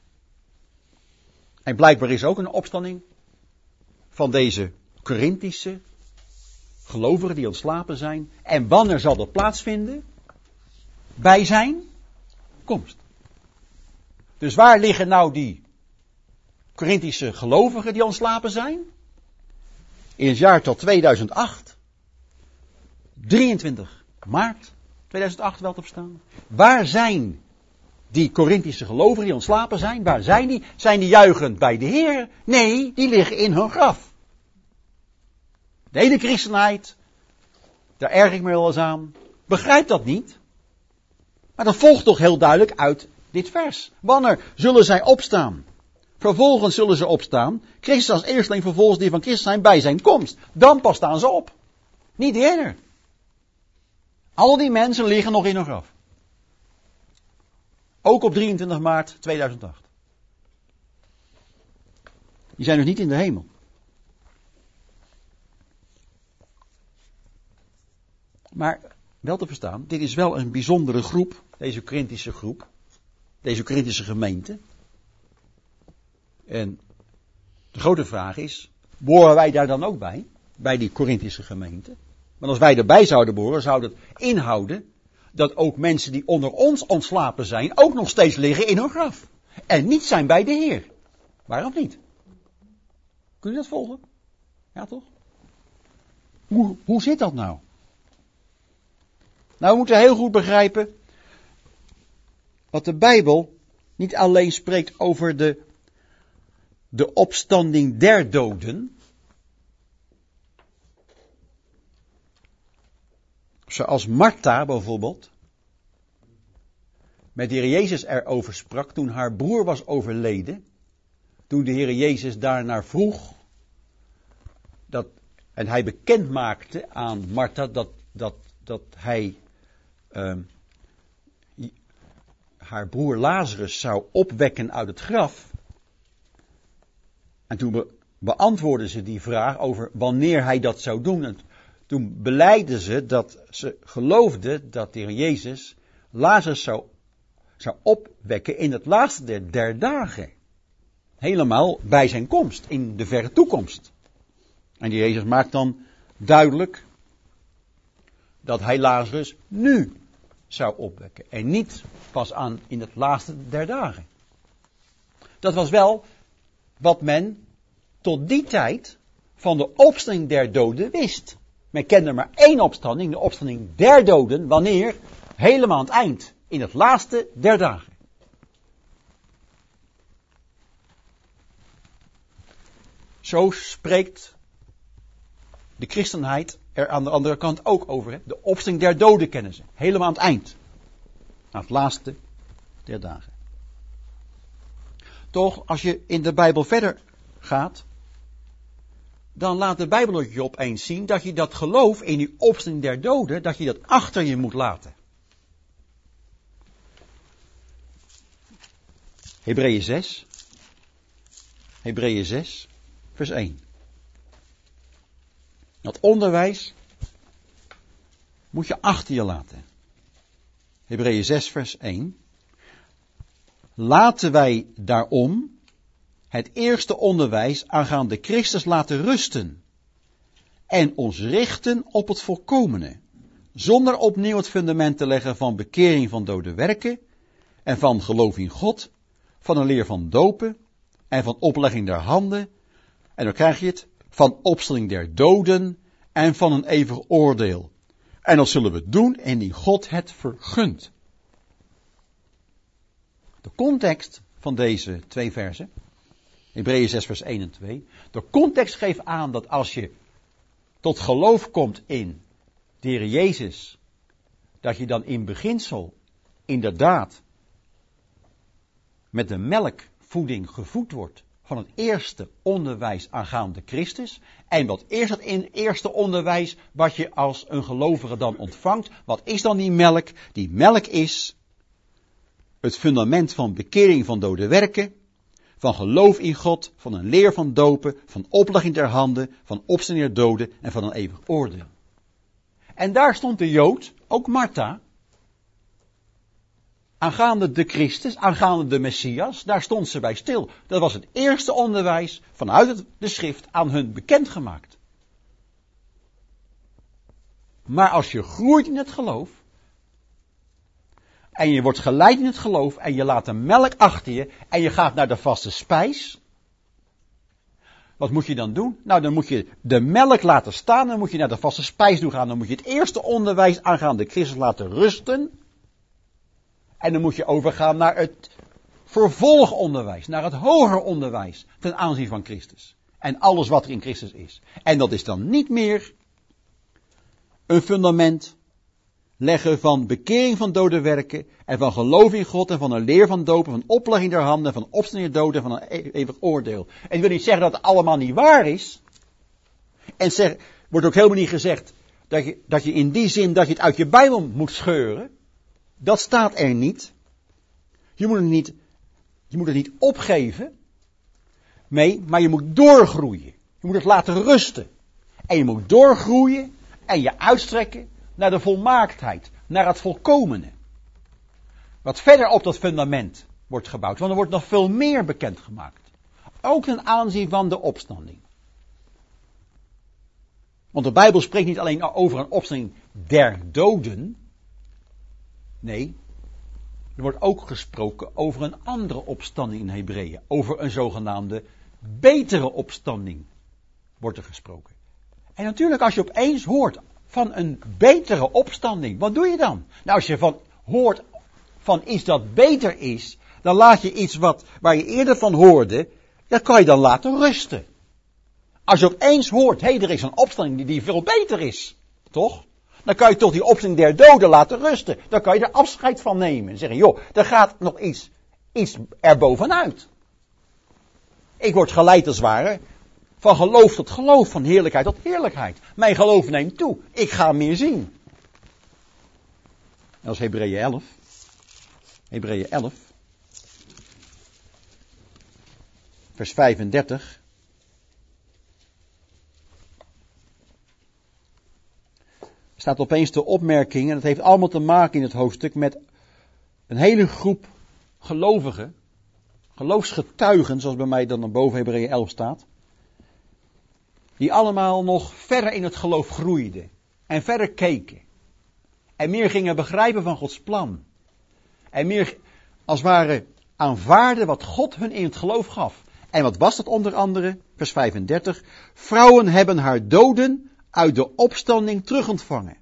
En blijkbaar is ook een opstanding van deze Korinthische gelovigen die ontslapen zijn. En wanneer zal dat plaatsvinden? Bij zijn komst. Dus waar liggen nou die Korinthische gelovigen die ontslapen zijn? In het jaartal 2008. 23 maart 2008 wel te verstaan. Waar zijn die Korinthische gelovigen die ontslapen zijn? Waar zijn die? Zijn die juichend bij de Heer? Nee, die liggen in hun graf. De hele christenheid, daar erg ik me wel eens aan, begrijpt dat niet. Maar dat volgt toch heel duidelijk uit dit vers. Wanneer zullen zij opstaan? Vervolgens zullen ze opstaan. Christus als eersteling, vervolgens die van Christus zijn bij zijn komst. Dan pas staan ze op. Niet eerder. Al die mensen liggen nog in hun graf. Ook op 23 maart 2008. Die zijn dus niet in de hemel. Maar wel te verstaan, dit is wel een bijzondere groep, deze Korinthische groep, deze Korinthische gemeente. En de grote vraag is, behoren wij daar dan ook bij die Korinthische gemeente? Want als wij erbij zouden behoren, zou dat inhouden dat ook mensen die onder ons ontslapen zijn, ook nog steeds liggen in hun graf. En niet zijn bij de Heer. Waarom niet? Kun je dat volgen? Ja toch? Hoe zit dat nou? Nou, we moeten heel goed begrijpen dat de Bijbel niet alleen spreekt over de opstanding der doden. Zoals Martha bijvoorbeeld met de Heer Jezus erover sprak toen haar broer was overleden. Toen de Heer Jezus daarnaar vroeg. En hij bekend maakte aan Martha dat hij haar broer Lazarus zou opwekken uit het graf. En toen beantwoordde ze die vraag over wanneer hij dat zou doen. En toen belijden ze dat ze geloofden dat de Heer Jezus Lazarus zou opwekken in het laatste der dagen. Helemaal bij zijn komst, in de verre toekomst. En die Jezus maakt dan duidelijk dat hij Lazarus nu zou opwekken. En niet pas aan in het laatste der dagen. Dat was wel wat men tot die tijd van de opstanding der doden wist. Men kende maar één opstanding, de opstanding der doden. Wanneer? Helemaal aan het eind. In het laatste der dagen. Zo spreekt de christenheid er aan de andere kant ook over. Hè? De opstanding der doden kennen ze. Helemaal aan het eind. Aan het laatste der dagen. Toch, als je in de Bijbel verder gaat, dan laat de Bijbel je opeens zien dat je dat geloof in die opstanding der doden, dat je dat achter je moet laten. Hebreeën 6, vers 1. Dat onderwijs moet je achter je laten. Hebreeën 6, vers 1. Laten wij daarom het eerste onderwijs aangaande Christus laten rusten en ons richten op het volkomene, zonder opnieuw het fundament te leggen van bekering van dode werken en van geloof in God, van een leer van dopen en van oplegging der handen, en dan krijg je het, van opstelling der doden en van een eeuwig oordeel. En dat zullen we doen indien God het vergunt. De context van deze 2 versen, Hebreeën 6 vers 1 en 2, de context geeft aan dat als je tot geloof komt in de Heer Jezus, dat je dan in beginsel inderdaad met de melkvoeding gevoed wordt van het eerste onderwijs aangaande Christus. En wat is dat eerste onderwijs wat je als een gelovige dan ontvangt? Wat is dan die melk? Die melk is het fundament van bekering van dode werken, van geloof in God, van een leer van dopen, van oplegging der handen, van opstanding der doden en van een eeuwig oordeel. En daar stond de Jood, ook Martha, aangaande de Christus, aangaande de Messias, daar stond ze bij stil. Dat was het eerste onderwijs vanuit de schrift aan hun bekendgemaakt. Maar als je groeit in het geloof, en je wordt geleid in het geloof, en je laat de melk achter je, en je gaat naar de vaste spijs, wat moet je dan doen? Nou, dan moet je de melk laten staan, dan moet je naar de vaste spijs toe gaan, dan moet je het eerste onderwijs aangaande Christus laten rusten, en dan moet je overgaan naar het vervolgonderwijs, naar het hoger onderwijs ten aanzien van Christus. En alles wat er in Christus is. En dat is dan niet meer een fundament leggen van bekering van dode werken en van geloof in God en van een leer van dopen, van oplegging der handen, van opstanding der doden en van een eeuwig oordeel. En ik wil niet zeggen dat het allemaal niet waar is. En wordt ook helemaal niet gezegd dat je in die zin dat je het uit je Bijbel moet scheuren. Dat staat er niet. Je moet het niet opgeven. Nee, maar je moet doorgroeien. Je moet het laten rusten. En je moet doorgroeien en je uitstrekken naar de volmaaktheid, naar het volkomene. Wat verder op dat fundament wordt gebouwd, want er wordt nog veel meer bekendgemaakt. Ook ten aanzien van de opstanding. Want de Bijbel spreekt niet alleen over een opstanding der doden. Nee, er wordt ook gesproken over een andere opstanding in Hebreeën. Over een zogenaamde betere opstanding wordt er gesproken. En natuurlijk als je opeens hoort van een betere opstanding, wat doe je dan? Nou, als je hoort van iets dat beter is, dan laat je iets waar je eerder van hoorde, dat kan je dan laten rusten. Als je opeens hoort, er is een opstanding die veel beter is, toch? Dan kan je toch die opstanding der doden laten rusten. Dan kan je er afscheid van nemen. En zeggen, joh, er gaat nog iets erbovenuit. Ik word geleid als het ware van geloof tot geloof, van heerlijkheid tot heerlijkheid. Mijn geloof neemt toe. Ik ga meer zien. En dat is Hebreeën 11. Hebreeën 11. Vers 35. Staat opeens de opmerking, en dat heeft allemaal te maken in het hoofdstuk met een hele groep gelovigen, geloofsgetuigen, zoals bij mij dan boven Hebreeën 11 staat, die allemaal nog verder in het geloof groeiden en verder keken en meer gingen begrijpen van Gods plan en meer als het ware aanvaarden wat God hun in het geloof gaf. En wat was dat onder andere? Vers 35. Vrouwen hebben haar doden uit de opstanding terugontvangen.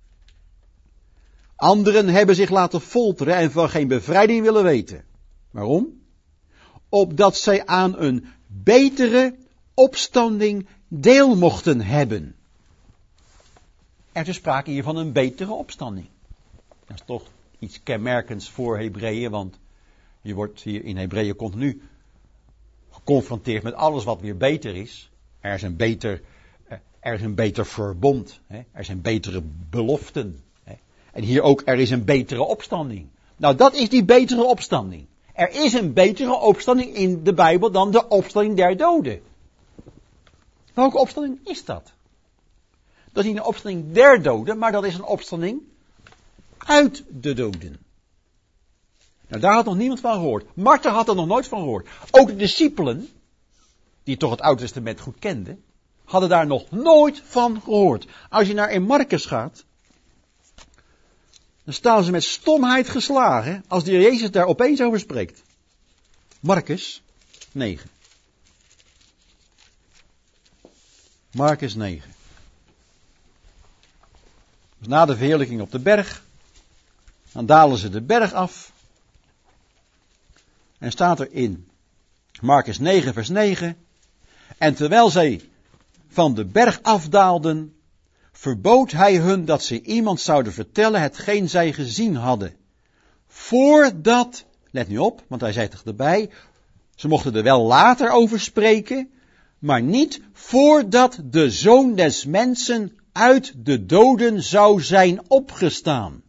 Anderen hebben zich laten folteren en van geen bevrijding willen weten. Waarom? Opdat zij aan een betere opstanding deel mochten hebben. Er is sprake hier van een betere opstanding. Dat is toch iets kenmerkends voor Hebreeën, want je wordt hier in Hebreeën continu geconfronteerd met alles wat weer beter is. Er is een beter verbond. Er zijn betere beloften. En hier ook, er is een betere opstanding. Nou, dat is die betere opstanding. Er is een betere opstanding in de Bijbel dan de opstanding der doden. Welke opstanding is dat? Dat is niet een opstanding der doden, maar dat is een opstanding uit de doden. Nou, daar had nog niemand van gehoord. Martha had er nog nooit van gehoord. Ook de discipelen, die toch het Oude Testament goed kenden, hadden daar nog nooit van gehoord. Als je naar in Marcus gaat, dan staan ze met stomheid geslagen als de Heer Jezus daar opeens over spreekt. Marcus 9. Marcus 9. Dus na de verheerlijking op de berg, dan dalen ze de berg af. En staat er in Marcus 9 vers 9. En terwijl zij van de berg afdaalden, verbood hij hun dat ze iemand zouden vertellen hetgeen zij gezien hadden. Voordat, let nu op, want hij zei toch erbij, ze mochten er wel later over spreken, maar niet voordat de Zoon des Mensen uit de doden zou zijn opgestaan.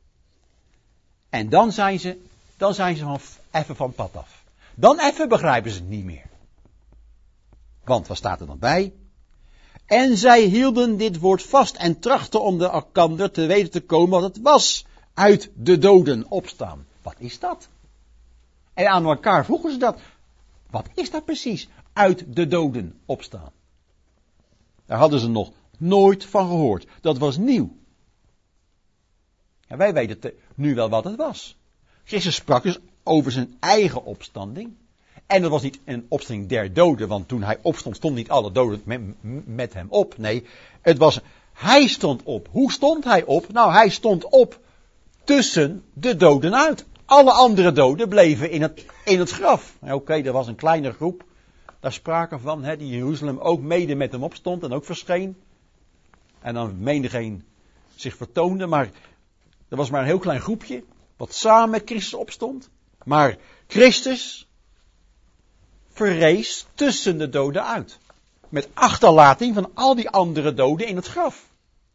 En dan zijn ze even van pad af. Dan even begrijpen ze het niet meer. Want wat staat er dan bij? En zij hielden dit woord vast en trachten om de elkander te weten te komen wat het was. Uit de doden opstaan. Wat is dat? En aan elkaar vroegen ze dat. Wat is dat precies? Uit de doden opstaan. Daar hadden ze nog nooit van gehoord. Dat was nieuw. En wij weten nu wel wat het was. Christus sprak dus over zijn eigen opstanding. En dat was niet een opstanding der doden, want toen hij opstond, stond niet alle doden met hem op. Nee, het was, hij stond op. Hoe stond hij op? Nou, hij stond op tussen de doden uit. Alle andere doden bleven in het graf. Oké, er was een kleine groep, daar sprake van, die in Jeruzalem ook mede met hem opstond en ook verscheen. En dan menigeen zich vertoonde, maar er was maar een heel klein groepje, wat samen met Christus opstond. Maar Christus verrees tussen de doden uit. Met achterlating van al die andere doden in het graf.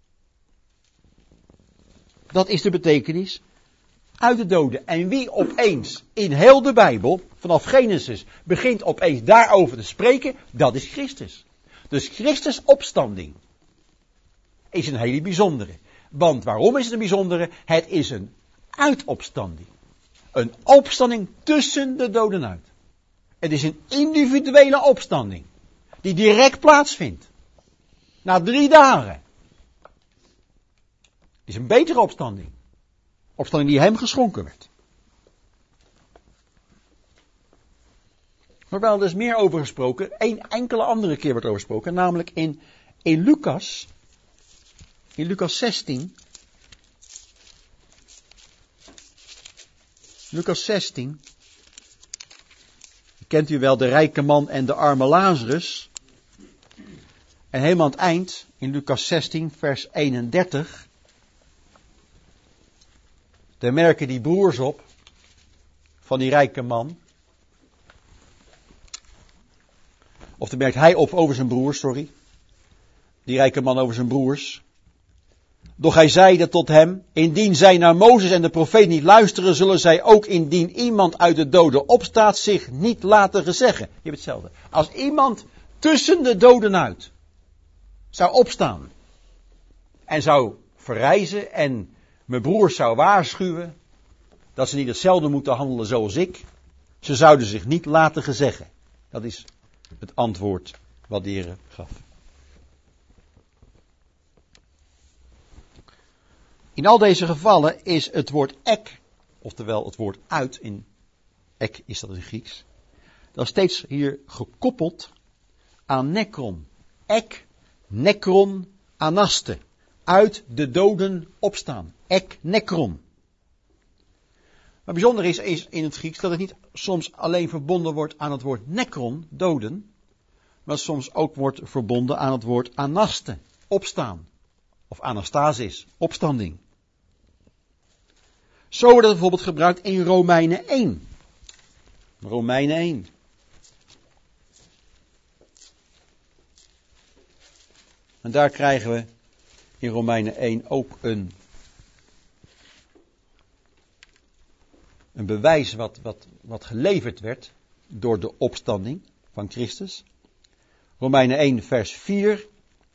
Dat is de betekenis uit de doden. En wie opeens in heel de Bijbel, vanaf Genesis, begint opeens daarover te spreken, dat is Christus. Dus Christus' opstanding is een hele bijzondere. Want waarom is het een bijzondere? Het is een uitopstanding. Een opstanding tussen de doden uit. Het is een individuele opstanding. Die direct plaatsvindt. Na 3 dagen. Het is een betere opstanding. Opstanding die hem geschonken werd. Maar wel, er is meer over gesproken. Eén enkele andere keer wordt over gesproken. Namelijk in Lucas. In Lucas 16. Lucas 16. Kent u wel de rijke man en de arme Lazarus? En helemaal aan het eind, in Lucas 16, vers 31. Daar merken die broers op. Van die rijke man. Of daar merkt hij op over zijn broers, sorry. Die rijke man over zijn broers. Doch hij zeide tot hem, indien zij naar Mozes en de profeet niet luisteren, zullen zij ook indien iemand uit de doden opstaat zich niet laten gezeggen. Je hebt hetzelfde. Als iemand tussen de doden uit zou opstaan en zou verrijzen en mijn broers zou waarschuwen dat ze niet hetzelfde moeten handelen zoals ik, ze zouden zich niet laten gezeggen. Dat is het antwoord wat de Heer gaf. In al deze gevallen is het woord ek, oftewel het woord uit, in ek is dat in Grieks, dat is steeds hier gekoppeld aan nekron. Ek, nekron, anaste. Uit de doden opstaan. Ek, nekron. Maar bijzonder is in het Grieks dat het niet soms alleen verbonden wordt aan het woord nekron, doden, maar soms ook wordt verbonden aan het woord anaste, opstaan. Of anastasis, opstanding. Zo wordt het bijvoorbeeld gebruikt in Romeinen 1. Romeinen 1. En daar krijgen we in Romeinen 1 ook een bewijs wat geleverd werd door de opstanding van Christus. Romeinen 1 vers 4.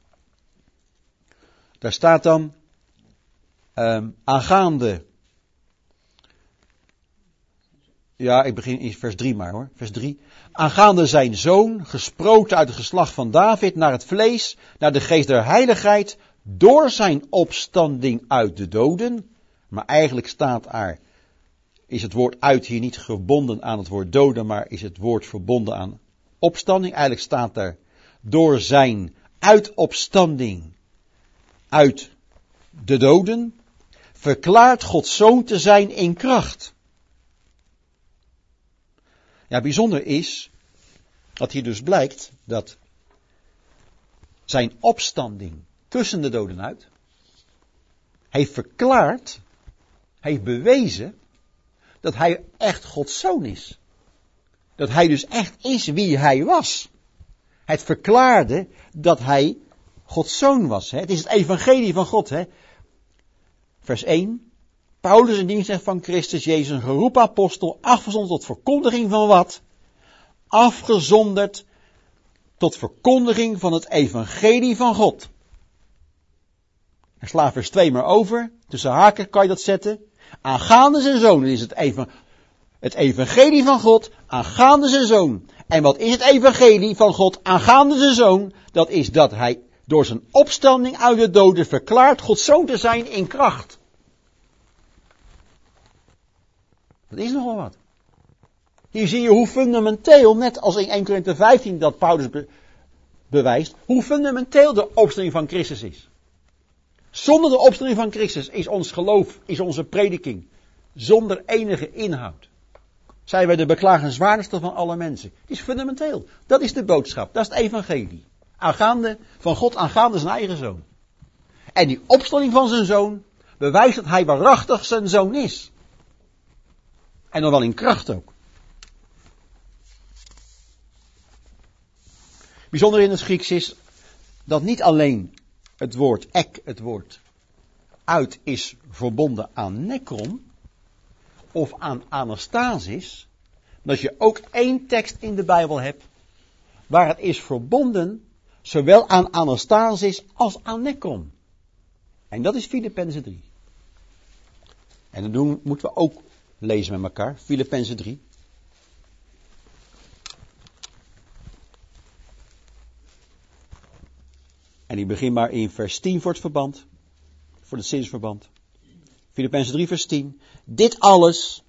Daar staat dan aangaande Ja, ik begin in vers 3 maar hoor. Vers 3. Aangaande zijn zoon, gesproten uit het geslacht van David, naar het vlees, naar de geest der heiligheid, door zijn opstanding uit de doden. Maar eigenlijk staat er, is het woord uit hier niet gebonden aan het woord doden, maar is het woord verbonden aan opstanding. Eigenlijk staat er, door zijn uitopstanding uit de doden, verklaart Gods zoon te zijn in kracht. Ja, bijzonder is dat hier dus blijkt dat zijn opstanding tussen de doden uit heeft verklaard, heeft bewezen dat hij echt Gods zoon is. Dat hij dus echt is wie hij was. Het verklaarde dat hij Gods zoon was. Het is het evangelie van God. Vers 1. Paulus, in dienst van Christus Jezus, een geroepen apostel, afgezonderd tot verkondiging van wat? Afgezonderd tot verkondiging van het evangelie van God. En sla vers 2 maar over. Tussen haken kan je dat zetten. Aangaande zijn zoon is het evangelie van God aangaande zijn zoon. En wat is het evangelie van God aangaande zijn zoon? Dat is dat hij door zijn opstanding uit de doden verklaart Gods zoon te zijn in kracht. Dat is nogal wat. Hier zie je hoe fundamenteel, net als in 1 Korinthe 15 dat Paulus bewijst, hoe fundamenteel de opstanding van Christus is. Zonder de opstanding van Christus is ons geloof, is onze prediking, zonder enige inhoud. Zijn wij de beklagenswaardigste van alle mensen. Het is fundamenteel. Dat is de boodschap. Dat is het evangelie. Aangaande van God, aangaande zijn eigen zoon. En die opstanding van zijn zoon bewijst dat hij waarachtig zijn zoon is. En dan wel in kracht ook. Bijzonder in het Grieks is dat niet alleen het woord ek, het woord uit, is verbonden aan nekron of aan anastasis. Dat je ook één tekst in de Bijbel hebt waar het is verbonden zowel aan anastasis als aan nekron. En dat is Filippenzen 3. En dat moeten we ook lezen met elkaar. Filippenzen 3. En ik begin maar in vers 10 voor het verband. Voor het zinsverband. Filippenzen 3 vers 10. Dit alles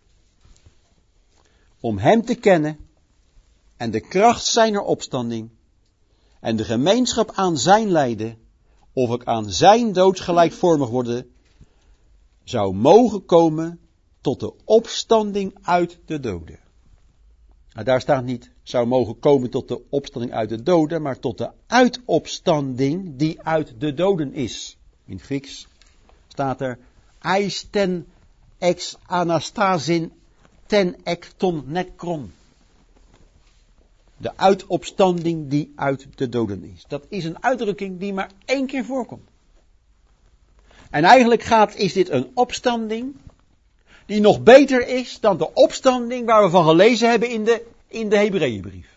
om hem te kennen en de kracht zijner opstanding en de gemeenschap aan zijn lijden, of ik aan zijn dood gelijkvormig worden, zou mogen komen tot de opstanding uit de doden. Nou, daar staat niet, zou mogen komen tot de opstanding uit de doden, maar tot de uitopstanding die uit de doden is. In het Grieks staat er, eis ten ex anastasin ten ek ton nekron. De uitopstanding die uit de doden is. Dat is een uitdrukking die maar 1 keer voorkomt. En eigenlijk is dit een opstanding die nog beter is dan de opstanding waar we van gelezen hebben in de Hebreeënbrief.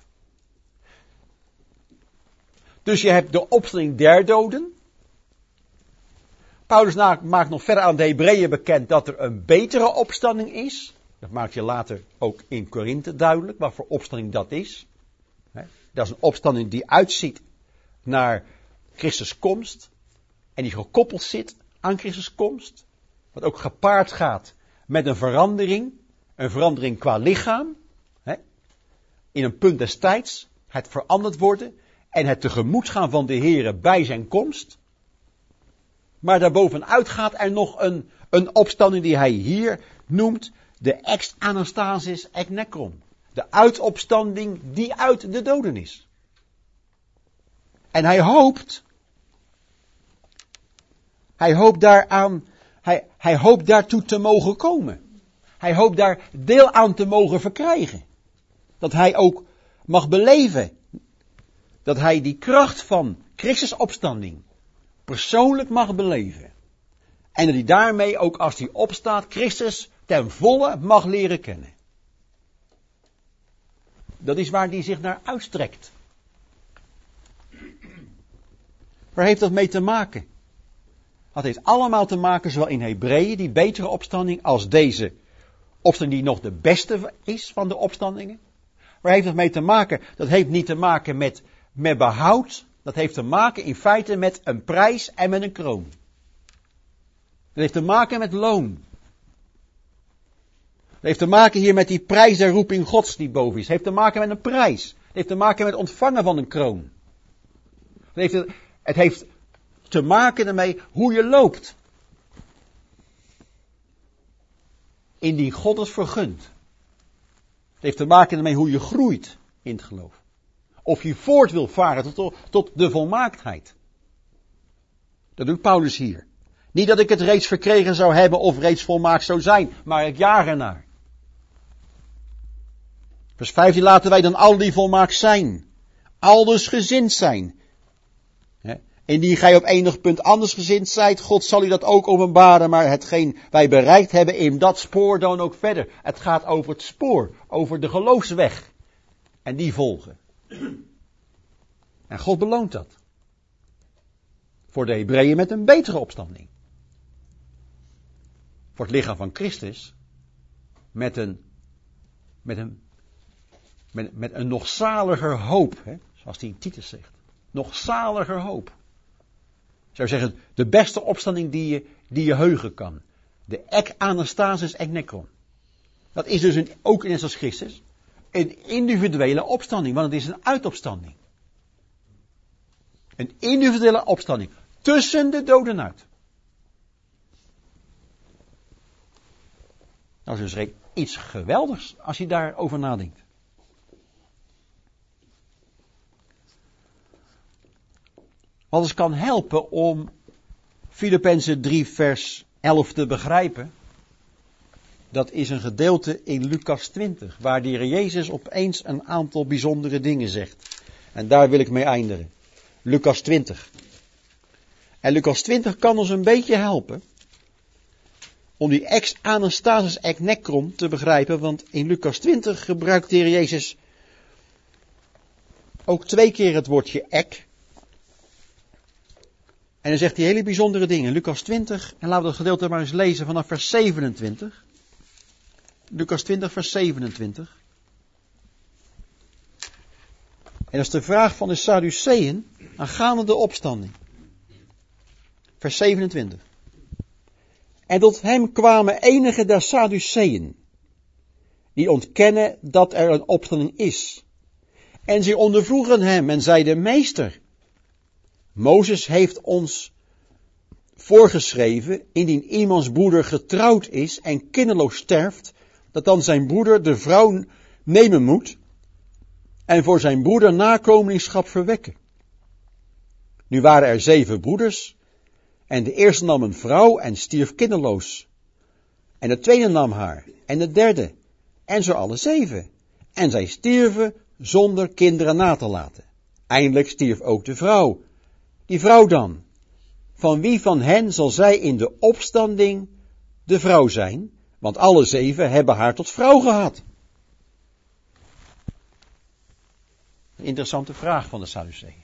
Dus je hebt de opstanding der doden. Paulus maakt nog verder aan de Hebreeën bekend dat er een betere opstanding is. Dat maakt je later ook in Korinthe duidelijk, wat voor opstanding dat is. Dat is een opstanding die uitziet naar Christus' komst. En die gekoppeld zit aan Christus' komst. Wat ook gepaard gaat met een verandering qua lichaam. In een punt des tijds, het veranderd worden en het tegemoetgaan van de Here bij zijn komst. Maar daarbovenuit gaat er nog een opstanding die hij hier noemt, de ex anastasis ek nekron. De uitopstanding die uit de doden is. En hij hoopt daartoe te mogen komen. Hij hoopt daar deel aan te mogen verkrijgen. Dat hij ook mag beleven. Dat hij die kracht van Christus' opstanding persoonlijk mag beleven. En dat hij daarmee ook als hij opstaat Christus ten volle mag leren kennen. Dat is waar hij zich naar uitstrekt. Waar heeft dat mee te maken? Dat heeft allemaal te maken, zowel in Hebreeën, die betere opstanding, als deze opstanding die nog de beste is van de opstandingen. Waar heeft het mee te maken? Dat heeft niet te maken met behoud. Dat heeft te maken in feite met een prijs en met een kroon. Dat heeft te maken met loon. Dat heeft te maken hier met die prijs der roeping Gods die boven is. Het heeft te maken met een prijs. Het heeft te maken met het ontvangen van een kroon. Het heeft te maken ermee hoe je loopt. Indien God het vergunt. Het heeft te maken ermee hoe je groeit in het geloof. Of je voort wil varen tot de volmaaktheid. Dat doet Paulus hier. Niet dat ik het reeds verkregen zou hebben of reeds volmaakt zou zijn, maar ik jaag ernaar. Vers 15, laten wij dan al die volmaakt zijn. Aldus gezind zijn. Indien gij op enig punt anders gezind zijt, God zal u dat ook openbaren, maar hetgeen wij bereikt hebben in dat spoor dan ook verder. Het gaat over het spoor, over de geloofsweg. En die volgen. En God beloont dat. Voor de Hebreeën met een betere opstanding. Voor het lichaam van Christus met een nog zaliger hoop, zoals die in Titus zegt. Nog zaliger hoop. Ik zou zeggen, de beste opstanding die je heugen kan. De ek anastasis ek nekron. Dat is dus ook net als Christus een individuele opstanding, want het is een uitopstanding. Een individuele opstanding. Tussen de doden uit. Dat is dus iets geweldigs als je daarover nadenkt. Wat ons kan helpen om Filippenzen 3 vers 11 te begrijpen. Dat is een gedeelte in Lucas 20. Waar de Heer Jezus opeens een aantal bijzondere dingen zegt. En daar wil ik mee eindigen. Lucas 20. En Lucas 20 kan ons een beetje helpen. Om die ex anastasis ek nekron te begrijpen. Want in Lucas 20 gebruikt de Heer Jezus ook 2 keer het woordje ek. En dan zegt hij hele bijzondere dingen. Lucas 20, en laten we dat gedeelte maar eens lezen vanaf vers 27. Lucas 20, vers 27. En dat is de vraag van de Sadduceeën aangaande de opstanding. Vers 27. En tot hem kwamen enige der Sadduceeën, die ontkennen dat er een opstanding is. En zij ondervroegen hem en zeiden, meester, Mozes heeft ons voorgeschreven, indien iemands broeder getrouwd is en kinderloos sterft, dat dan zijn broeder de vrouw nemen moet en voor zijn broeder nakomelingschap verwekken. Nu waren er 7 broeders en de eerste nam een vrouw en stierf kinderloos. En de tweede nam haar en de derde en zo alle 7. En zij stierven zonder kinderen na te laten. Eindelijk stierf ook de vrouw. Die vrouw dan, van wie van hen zal zij in de opstanding de vrouw zijn? Want alle 7 hebben haar tot vrouw gehad. Een interessante vraag van de Sadduceeën.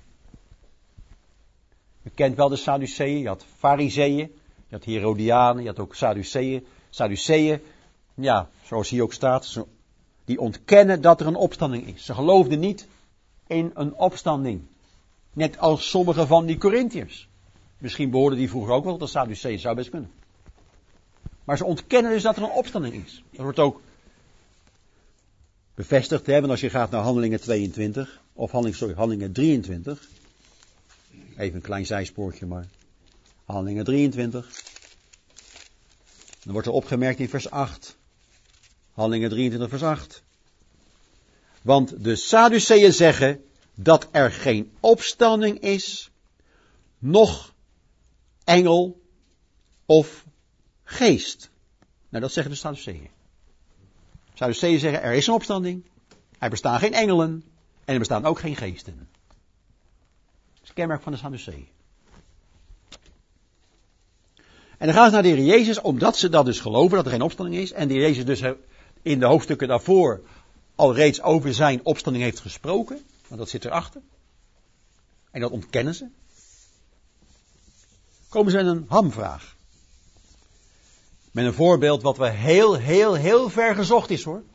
U kent wel de Sadduceeën, je had Farizeeën, je had Herodianen, je had ook Sadduceeën. Sadduceeën, ja, zoals hier ook staat, die ontkennen dat er een opstanding is. Ze geloofden niet in een opstanding. Net als sommige van die Korintiërs. Misschien behoorden die vroeger ook wel tot de Sadduceeën, zou best kunnen. Maar ze ontkennen dus dat er een opstanding is. Dat wordt ook bevestigd, hè, want als je gaat naar Handelingen 22, of Handelingen 23. Even een klein zijspoortje maar. Handelingen 23. Dan wordt er opgemerkt in vers 8. Handelingen 23 vers 8. Want de Sadduceeën zeggen dat er geen opstanding is, noch engel of geest. Nou, dat zeggen de Sadduceeën. Sadduceeën zeggen er is een opstanding, er bestaan geen engelen en er bestaan ook geen geesten. Dat is het kenmerk van de Sadduceeën. En dan gaan ze naar de Heer Jezus, omdat ze dat dus geloven dat er geen opstanding is. En de Heer Jezus dus in de hoofdstukken daarvoor al reeds over zijn opstanding heeft gesproken. Want dat zit erachter. En dat ontkennen ze. Komen ze met een hamvraag. Met een voorbeeld wat wel heel ver gezocht is hoor.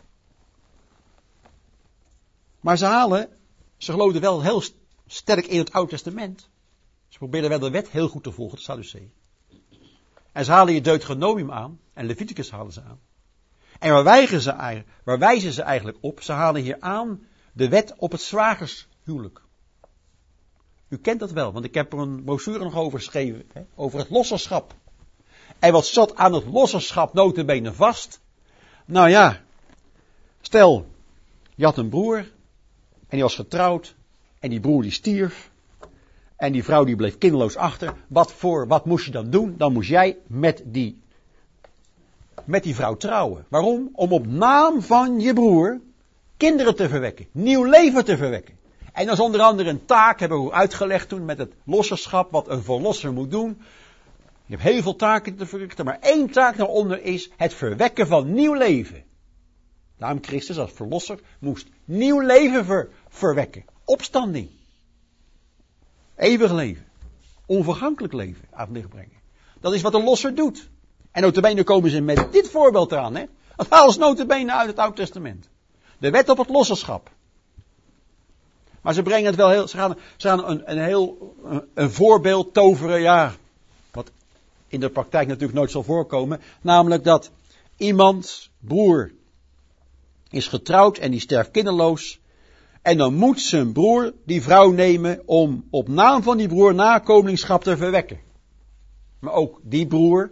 Maar ze geloofden wel heel sterk in het Oude Testament. Ze probeerden wel de wet heel goed te volgen, de Sadduceeën. En ze halen hier Deuteronomium aan, en Leviticus halen ze aan. En waar wijzen ze eigenlijk op? Ze halen hier aan de wet op het zwagershuwelijk. U kent dat wel, want ik heb er een brochure nog over geschreven, over het losserschap. En wat zat aan het losserschap nota bene vast? Nou ja, stel, je had een broer, en die was getrouwd, en die broer die stierf, en die vrouw die bleef kinderloos achter. Wat moest je dan doen? Dan moest jij met die vrouw trouwen. Waarom? Om op naam van je broer kinderen te verwekken, nieuw leven te verwekken. En dat is onder andere een taak, hebben we uitgelegd toen met het losserschap, wat een verlosser moet doen. Je hebt heel veel taken te verrichten, maar één taak daaronder is het verwekken van nieuw leven. Daarom Christus als verlosser moest nieuw leven verwekken. Opstanding. Eeuwig leven. Onvergankelijk leven aan het licht brengen. Dat is wat een losser doet. En notabene komen ze met dit voorbeeld eraan. Hè? Dat halen ze notabene uit het Oude Testament. De wet op het losserschap. Maar ze brengen het wel heel, ze gaan een voorbeeld toveren, ja, wat in de praktijk natuurlijk nooit zal voorkomen. Namelijk dat iemands broer is getrouwd en die sterft kinderloos. En dan moet zijn broer die vrouw nemen om op naam van die broer nakomelingschap te verwekken. Maar ook die broer,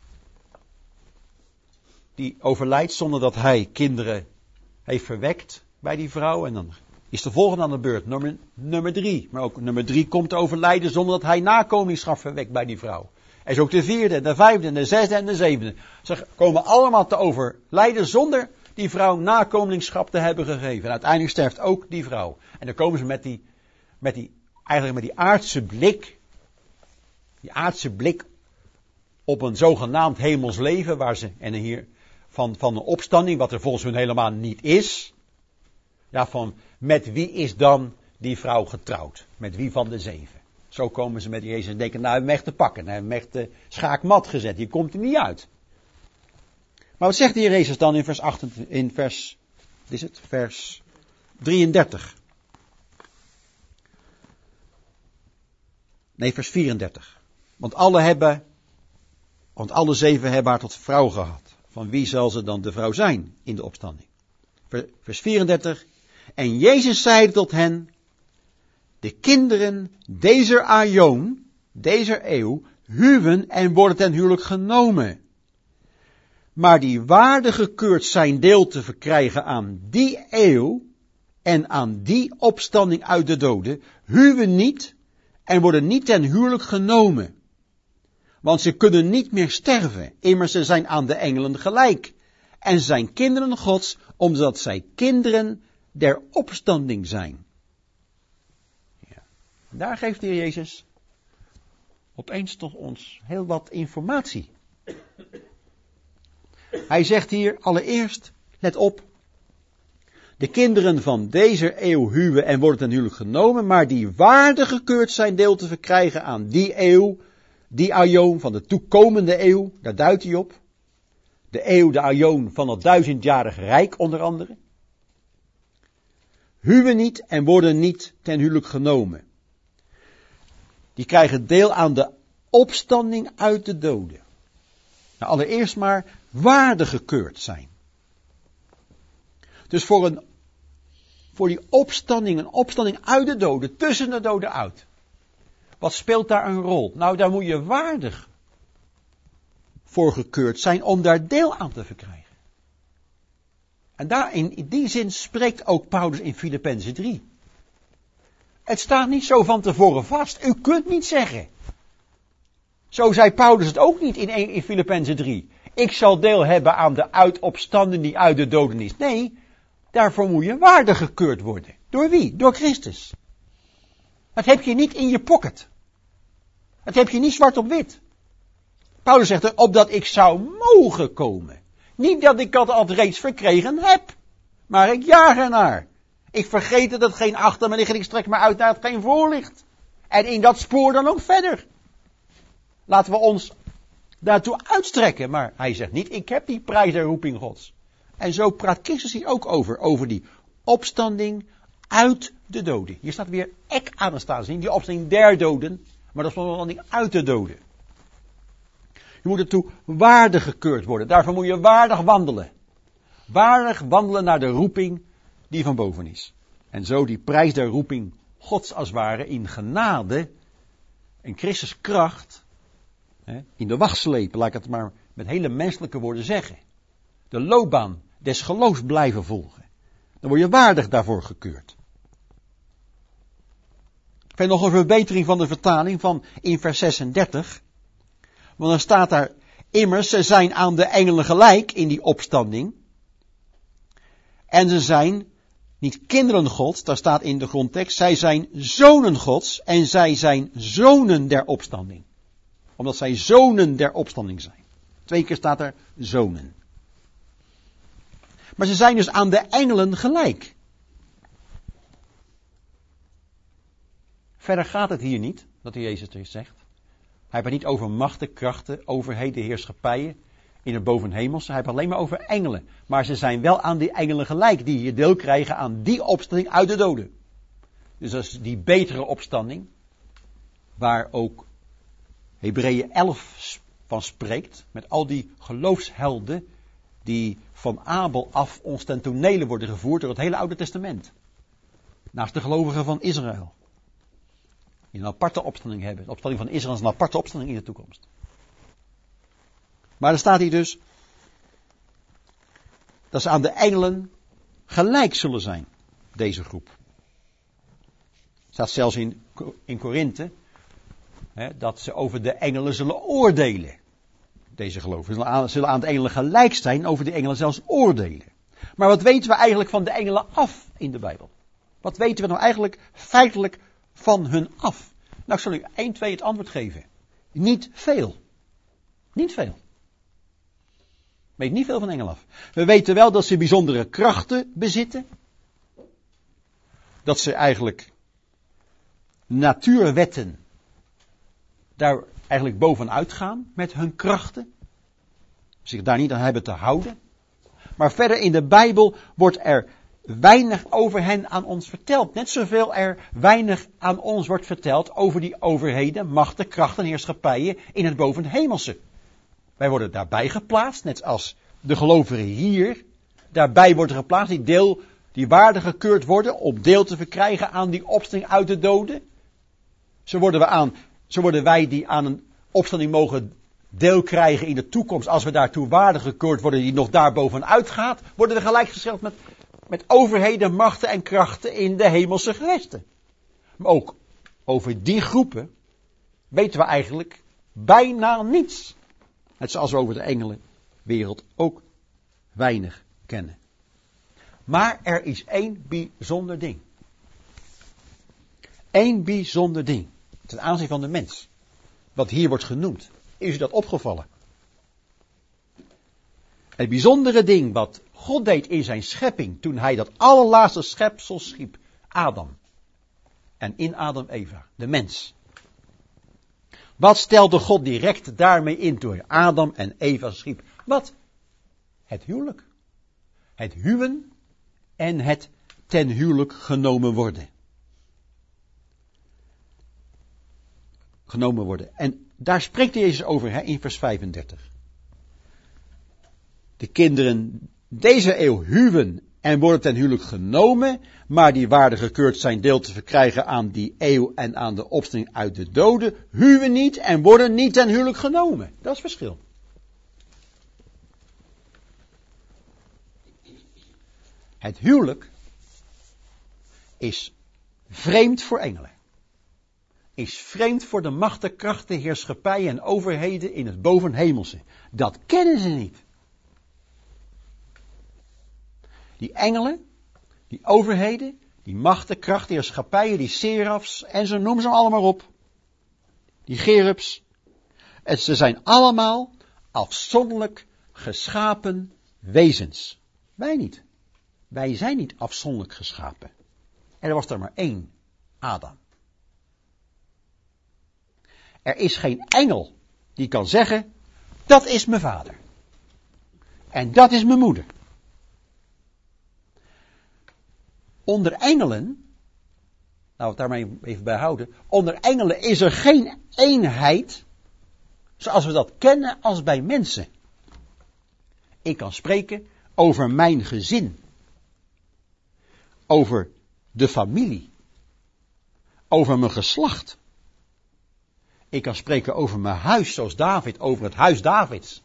die overlijdt zonder dat hij kinderen heeft verwekt bij die vrouw. En dan is de volgende aan de beurt, nummer 3. Maar ook nummer 3 komt te overlijden zonder dat hij nakomelingschap verwekt bij die vrouw. En zo ook de 4e, de 5e, de 6e en de 7e. Ze komen allemaal te overlijden zonder die vrouw nakomelingschap te hebben gegeven. En uiteindelijk sterft ook die vrouw. En dan komen ze met die aardse blik. Die aardse blik op een zogenaamd hemels leven. Waar ze, en hier van een opstanding, wat er volgens hun helemaal niet is. Ja, van met wie is dan die vrouw getrouwd? Met wie van de 7? Zo komen ze met Jezus en denken, nou, hij heeft hem echt te pakken. Hij heeft hem echt schaakmat gezet. Hier komt hij niet uit. Maar wat zegt de Heer Jezus dan in vers 33? Nee, vers 34. Want alle 7 hebben haar tot vrouw gehad. Van wie zal ze dan de vrouw zijn in de opstanding? Vers 34. En Jezus zeide tot hen, de kinderen deze aion, deze eeuw, huwen en worden ten huwelijk genomen. Maar die waardig gekeurd zijn deel te verkrijgen aan die eeuw en aan die opstanding uit de doden, huwen niet en worden niet ten huwelijk genomen. Want ze kunnen niet meer sterven, immers ze zijn aan de engelen gelijk. En ze zijn kinderen Gods, omdat zij kinderen der opstanding zijn. Ja. Daar geeft de Heer Jezus opeens toch ons heel wat informatie. Hij zegt hier allereerst, let op, de kinderen van deze eeuw huwen en worden ten huwelijk genomen, maar die waardig gekeurd zijn deel te verkrijgen aan die eeuw, die aion van de toekomende eeuw, daar duidt hij op. De aion van het 1000-jarig rijk onder andere. Huwen niet en worden niet ten huwelijk genomen. Die krijgen deel aan de opstanding uit de doden. Nou, allereerst maar waardig gekeurd zijn. Dus voor die opstanding, een opstanding uit de doden, tussen de doden uit. Wat speelt daar een rol? Nou, daar moet je waardig voor gekeurd zijn om daar deel aan te verkrijgen. En in die zin spreekt ook Paulus in Filippenzen 3. Het staat niet zo van tevoren vast. U kunt niet zeggen. Zo zei Paulus het ook niet in Filippenzen 3. Ik zal deel hebben aan de uitopstanding die uit de doden is. Nee, daarvoor moet je waardig gekeurd worden. Door wie? Door Christus. Dat heb je niet in je pocket. Dat heb je niet zwart op wit. Paulus zegt er, opdat ik zou mogen komen. Niet dat ik dat al reeds verkregen heb, maar ik jaag ernaar. Ik vergeet dat het geen achter me ligt en ik strek me uit naar hetgeen voor ligt. En in dat spoor dan ook verder. Laten we ons daartoe uitstrekken. Maar hij zegt niet, ik heb die prijs der roeping Gods. En zo praat Christus hier ook over die opstanding uit de doden. Hier staat weer ek aan het staan zien, die opstanding der doden, maar dat is een opstanding uit de doden. Je moet ertoe waardig gekeurd worden, daarvoor moet je waardig wandelen. Waardig wandelen naar de roeping die van boven is. En zo die prijs der roeping Gods als ware in genade en Christus kracht in de wacht slepen, laat ik het maar met hele menselijke woorden zeggen. De loopbaan des geloofs blijven volgen. Dan word je waardig daarvoor gekeurd. Ik vind nog een verbetering van de vertaling van in vers 36. Want dan staat daar, immers, ze zijn aan de engelen gelijk in die opstanding. En ze zijn niet kinderen Gods, daar staat in de grondtekst, zij zijn zonen Gods en zij zijn zonen der opstanding. Omdat zij zonen der opstanding zijn. 2 keer staat er zonen. Maar ze zijn dus aan de engelen gelijk. Verder gaat het hier niet, dat de Jezus er zegt. Hij heeft het niet over machten, krachten, overheden, heerschappijen in het bovenhemelse. Hij heeft het alleen maar over engelen. Maar ze zijn wel aan die engelen gelijk die hier deel krijgen aan die opstanding uit de doden. Dus dat is die betere opstanding, waar ook Hebreeën 11 van spreekt, met al die geloofshelden die van Abel af ons ten tonele worden gevoerd door het hele Oude Testament. Naast de gelovigen van Israël. Die een aparte opstanding hebben. De opstanding van Israël is een aparte opstanding in de toekomst. Maar er staat hier dus dat ze aan de engelen gelijk zullen zijn, deze groep. Er staat zelfs in Korinthe dat ze over de engelen zullen oordelen. Deze gelovigen zullen aan de engelen gelijk zijn, over de engelen zelfs oordelen. Maar wat weten we eigenlijk van de engelen af in de Bijbel? Wat weten we nou eigenlijk feitelijk van hun af? Nou, ik zal u 1, 2 het antwoord geven. Niet veel. Niet veel. We weten niet veel van engelen af. We weten wel dat ze bijzondere krachten bezitten. Dat ze eigenlijk natuurwetten daar eigenlijk bovenuit gaan met hun krachten. Zich daar niet aan hebben te houden. Maar verder in de Bijbel wordt er weinig over hen aan ons verteld. Net zoveel er weinig aan ons wordt verteld over die overheden, machten, krachten en heerschappijen in het bovenhemelse. Wij worden daarbij geplaatst, net als de gelovigen hier daarbij worden geplaatst, die waardig gekeurd worden om deel te verkrijgen aan die opstanding uit de doden. Zo worden wij die aan een opstanding mogen deel krijgen in de toekomst, als we daartoe waardig gekeurd worden, die nog daarbovenuit gaat, worden we gelijkgesteld met overheden, machten en krachten in de hemelse gewesten. Maar ook over die groepen weten we eigenlijk bijna niets. Net zoals we over de engelenwereld ook weinig kennen. Maar er is één bijzonder ding. Eén bijzonder ding. Ten aanzien van de mens. Wat hier wordt genoemd. Is u dat opgevallen? Het bijzondere ding wat God deed in zijn schepping. Toen hij dat allerlaatste schepsel schiep. Adam. En in Adam Eva. De mens. Wat stelde God direct daarmee in toen hij Adam en Eva schiep? Wat? Het huwelijk. Het huwen en het ten huwelijk genomen worden. Genomen worden. En daar spreekt Jezus over in vers 35. De kinderen deze eeuw huwen en worden ten huwelijk genomen, maar die waardig gekeurd zijn deel te verkrijgen aan die eeuw en aan de opstanding uit de doden, huwen niet en worden niet ten huwelijk genomen. Dat is het verschil. Het huwelijk is vreemd voor engelen. Is vreemd voor de machten, krachten, heerschappij en overheden in het bovenhemelse. Dat kennen ze niet. Die engelen, die overheden, die machten, krachten, heerschappijen, die serafs en zo noemen ze hem allemaal op. Die cherubs. En ze zijn allemaal afzonderlijk geschapen wezens. Wij niet. Wij zijn niet afzonderlijk geschapen. En er was er maar één, Adam. Er is geen engel die kan zeggen, Dat is mijn vader. En dat is mijn moeder. Onder engelen, nou, het daarmee even bij houden. Onder engelen is er geen eenheid, zoals we dat kennen als bij mensen. Ik kan spreken over mijn gezin. Over de familie. Over mijn geslacht. Ik kan spreken over mijn huis, zoals David, over het huis Davids.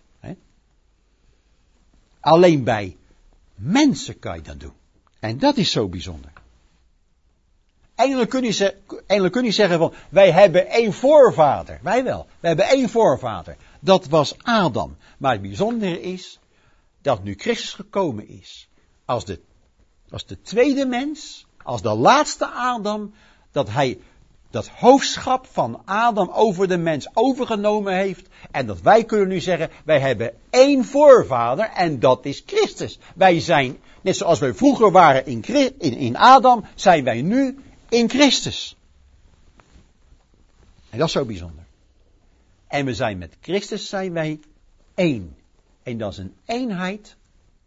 Alleen bij mensen kan je dat doen. En dat is zo bijzonder. Engelen kunnen niet zeggen van, wij hebben één voorvader. Wij wel. We hebben één voorvader. Dat was Adam. Maar het bijzondere is, dat nu Christus gekomen is, als de tweede mens, als de laatste Adam, dat hij dat hoofdschap van Adam over de mens overgenomen heeft. En dat wij kunnen nu zeggen, wij hebben één voorvader en dat is Christus. Wij zijn, net zoals wij vroeger waren in Adam, zijn wij nu in Christus. En dat is zo bijzonder. En we zijn met Christus zijn wij één. En dat is een eenheid.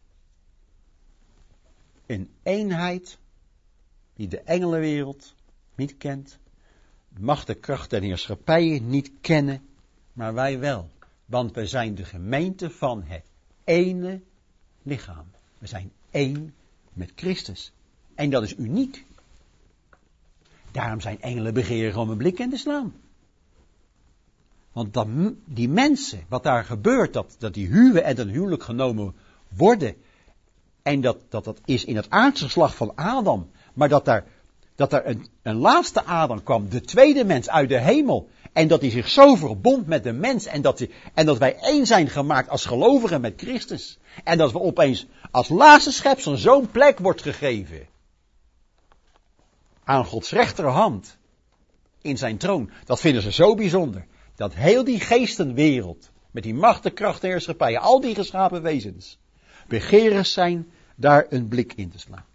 Een eenheid die de engelenwereld niet kent. De macht, de kracht en heerschappijen niet kennen. Maar wij wel. Want we zijn de gemeente van het ene lichaam. We zijn één met Christus. En dat is uniek. Daarom zijn engelen begeerig om een blik in te slaan. Want die mensen, wat daar gebeurt, dat die huwen en een huwelijk genomen worden. En dat is in het aardgeslacht van Adam. Maar dat er een laatste Adam kwam, de tweede mens uit de hemel. En dat hij zich zo verbond met de mens. En dat wij één zijn gemaakt als gelovigen met Christus. En dat we opeens als laatste schepsel zo'n plek wordt gegeven. Aan Gods rechterhand. In zijn troon. Dat vinden ze zo bijzonder. Dat heel die geestenwereld. Met die macht, de kracht, de heerschappij. Al die geschapen wezens. Begeerig zijn daar een blik in te slaan.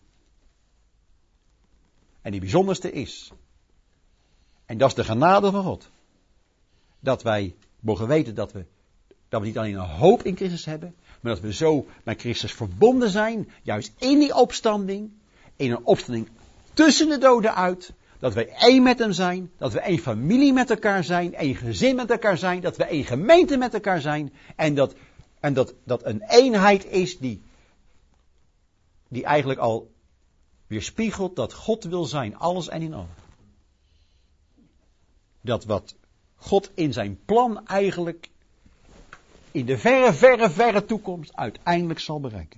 En die bijzonderste is. En dat is de genade van God. Dat wij mogen weten dat we niet alleen een hoop in Christus hebben. Maar dat we zo met Christus verbonden zijn. Juist in die opstanding. In een opstanding tussen de doden uit. Dat wij één met hem zijn. Dat we één familie met elkaar zijn. Één gezin met elkaar zijn. Dat we één gemeente met elkaar zijn. En dat een eenheid is die eigenlijk al weerspiegelt dat God wil zijn. Alles en in allen. Dat wat God in zijn plan eigenlijk in de verre toekomst uiteindelijk zal bereiken.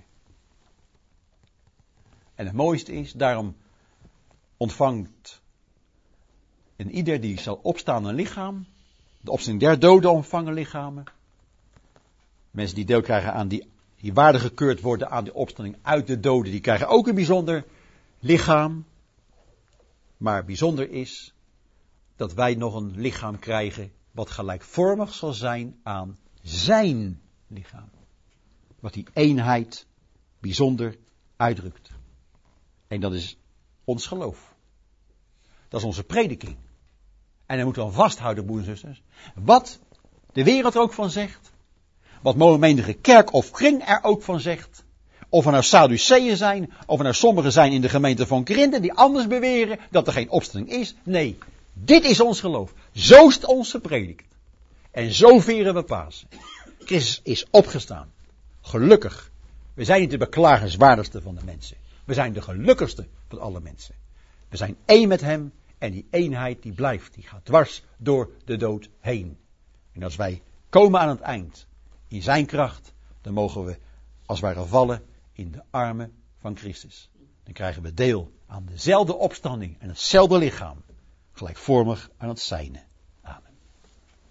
En het mooiste is, daarom ontvangt en ieder die zal opstaan een lichaam. De opstanding der doden ontvangen lichamen. Mensen die deel krijgen aan die waardig gekeurd worden aan die opstanding uit de doden. Die krijgen ook een bijzonder lichaam. Maar bijzonder is dat wij nog een lichaam krijgen wat gelijkvormig zal zijn aan zijn lichaam. Wat die eenheid bijzonder uitdrukt. En dat is ons geloof. Dat is onze prediking. En daar moeten we aan vasthouden, broeders en zusters. Wat de wereld er ook van zegt. Wat menige kerk of kring er ook van zegt. Of er nou Sadduceeën zijn. Of er nou sommigen zijn in de gemeente van Korinthe die anders beweren dat er geen opstanding is. Nee, dit is ons geloof. Zo is het ons gepredikt. En zo vieren we Pasen. Christus is opgestaan. Gelukkig. We zijn niet de beklagenswaardigste van de mensen. We zijn de gelukkigste van alle mensen. We zijn één met hem. En die eenheid die blijft. Die gaat dwars door de dood heen. En als wij komen aan het eind. In zijn kracht. Dan mogen we als het ware vallen in de armen van Christus. Dan krijgen we deel aan dezelfde opstanding. En hetzelfde lichaam. Gelijkvormig aan het zijne.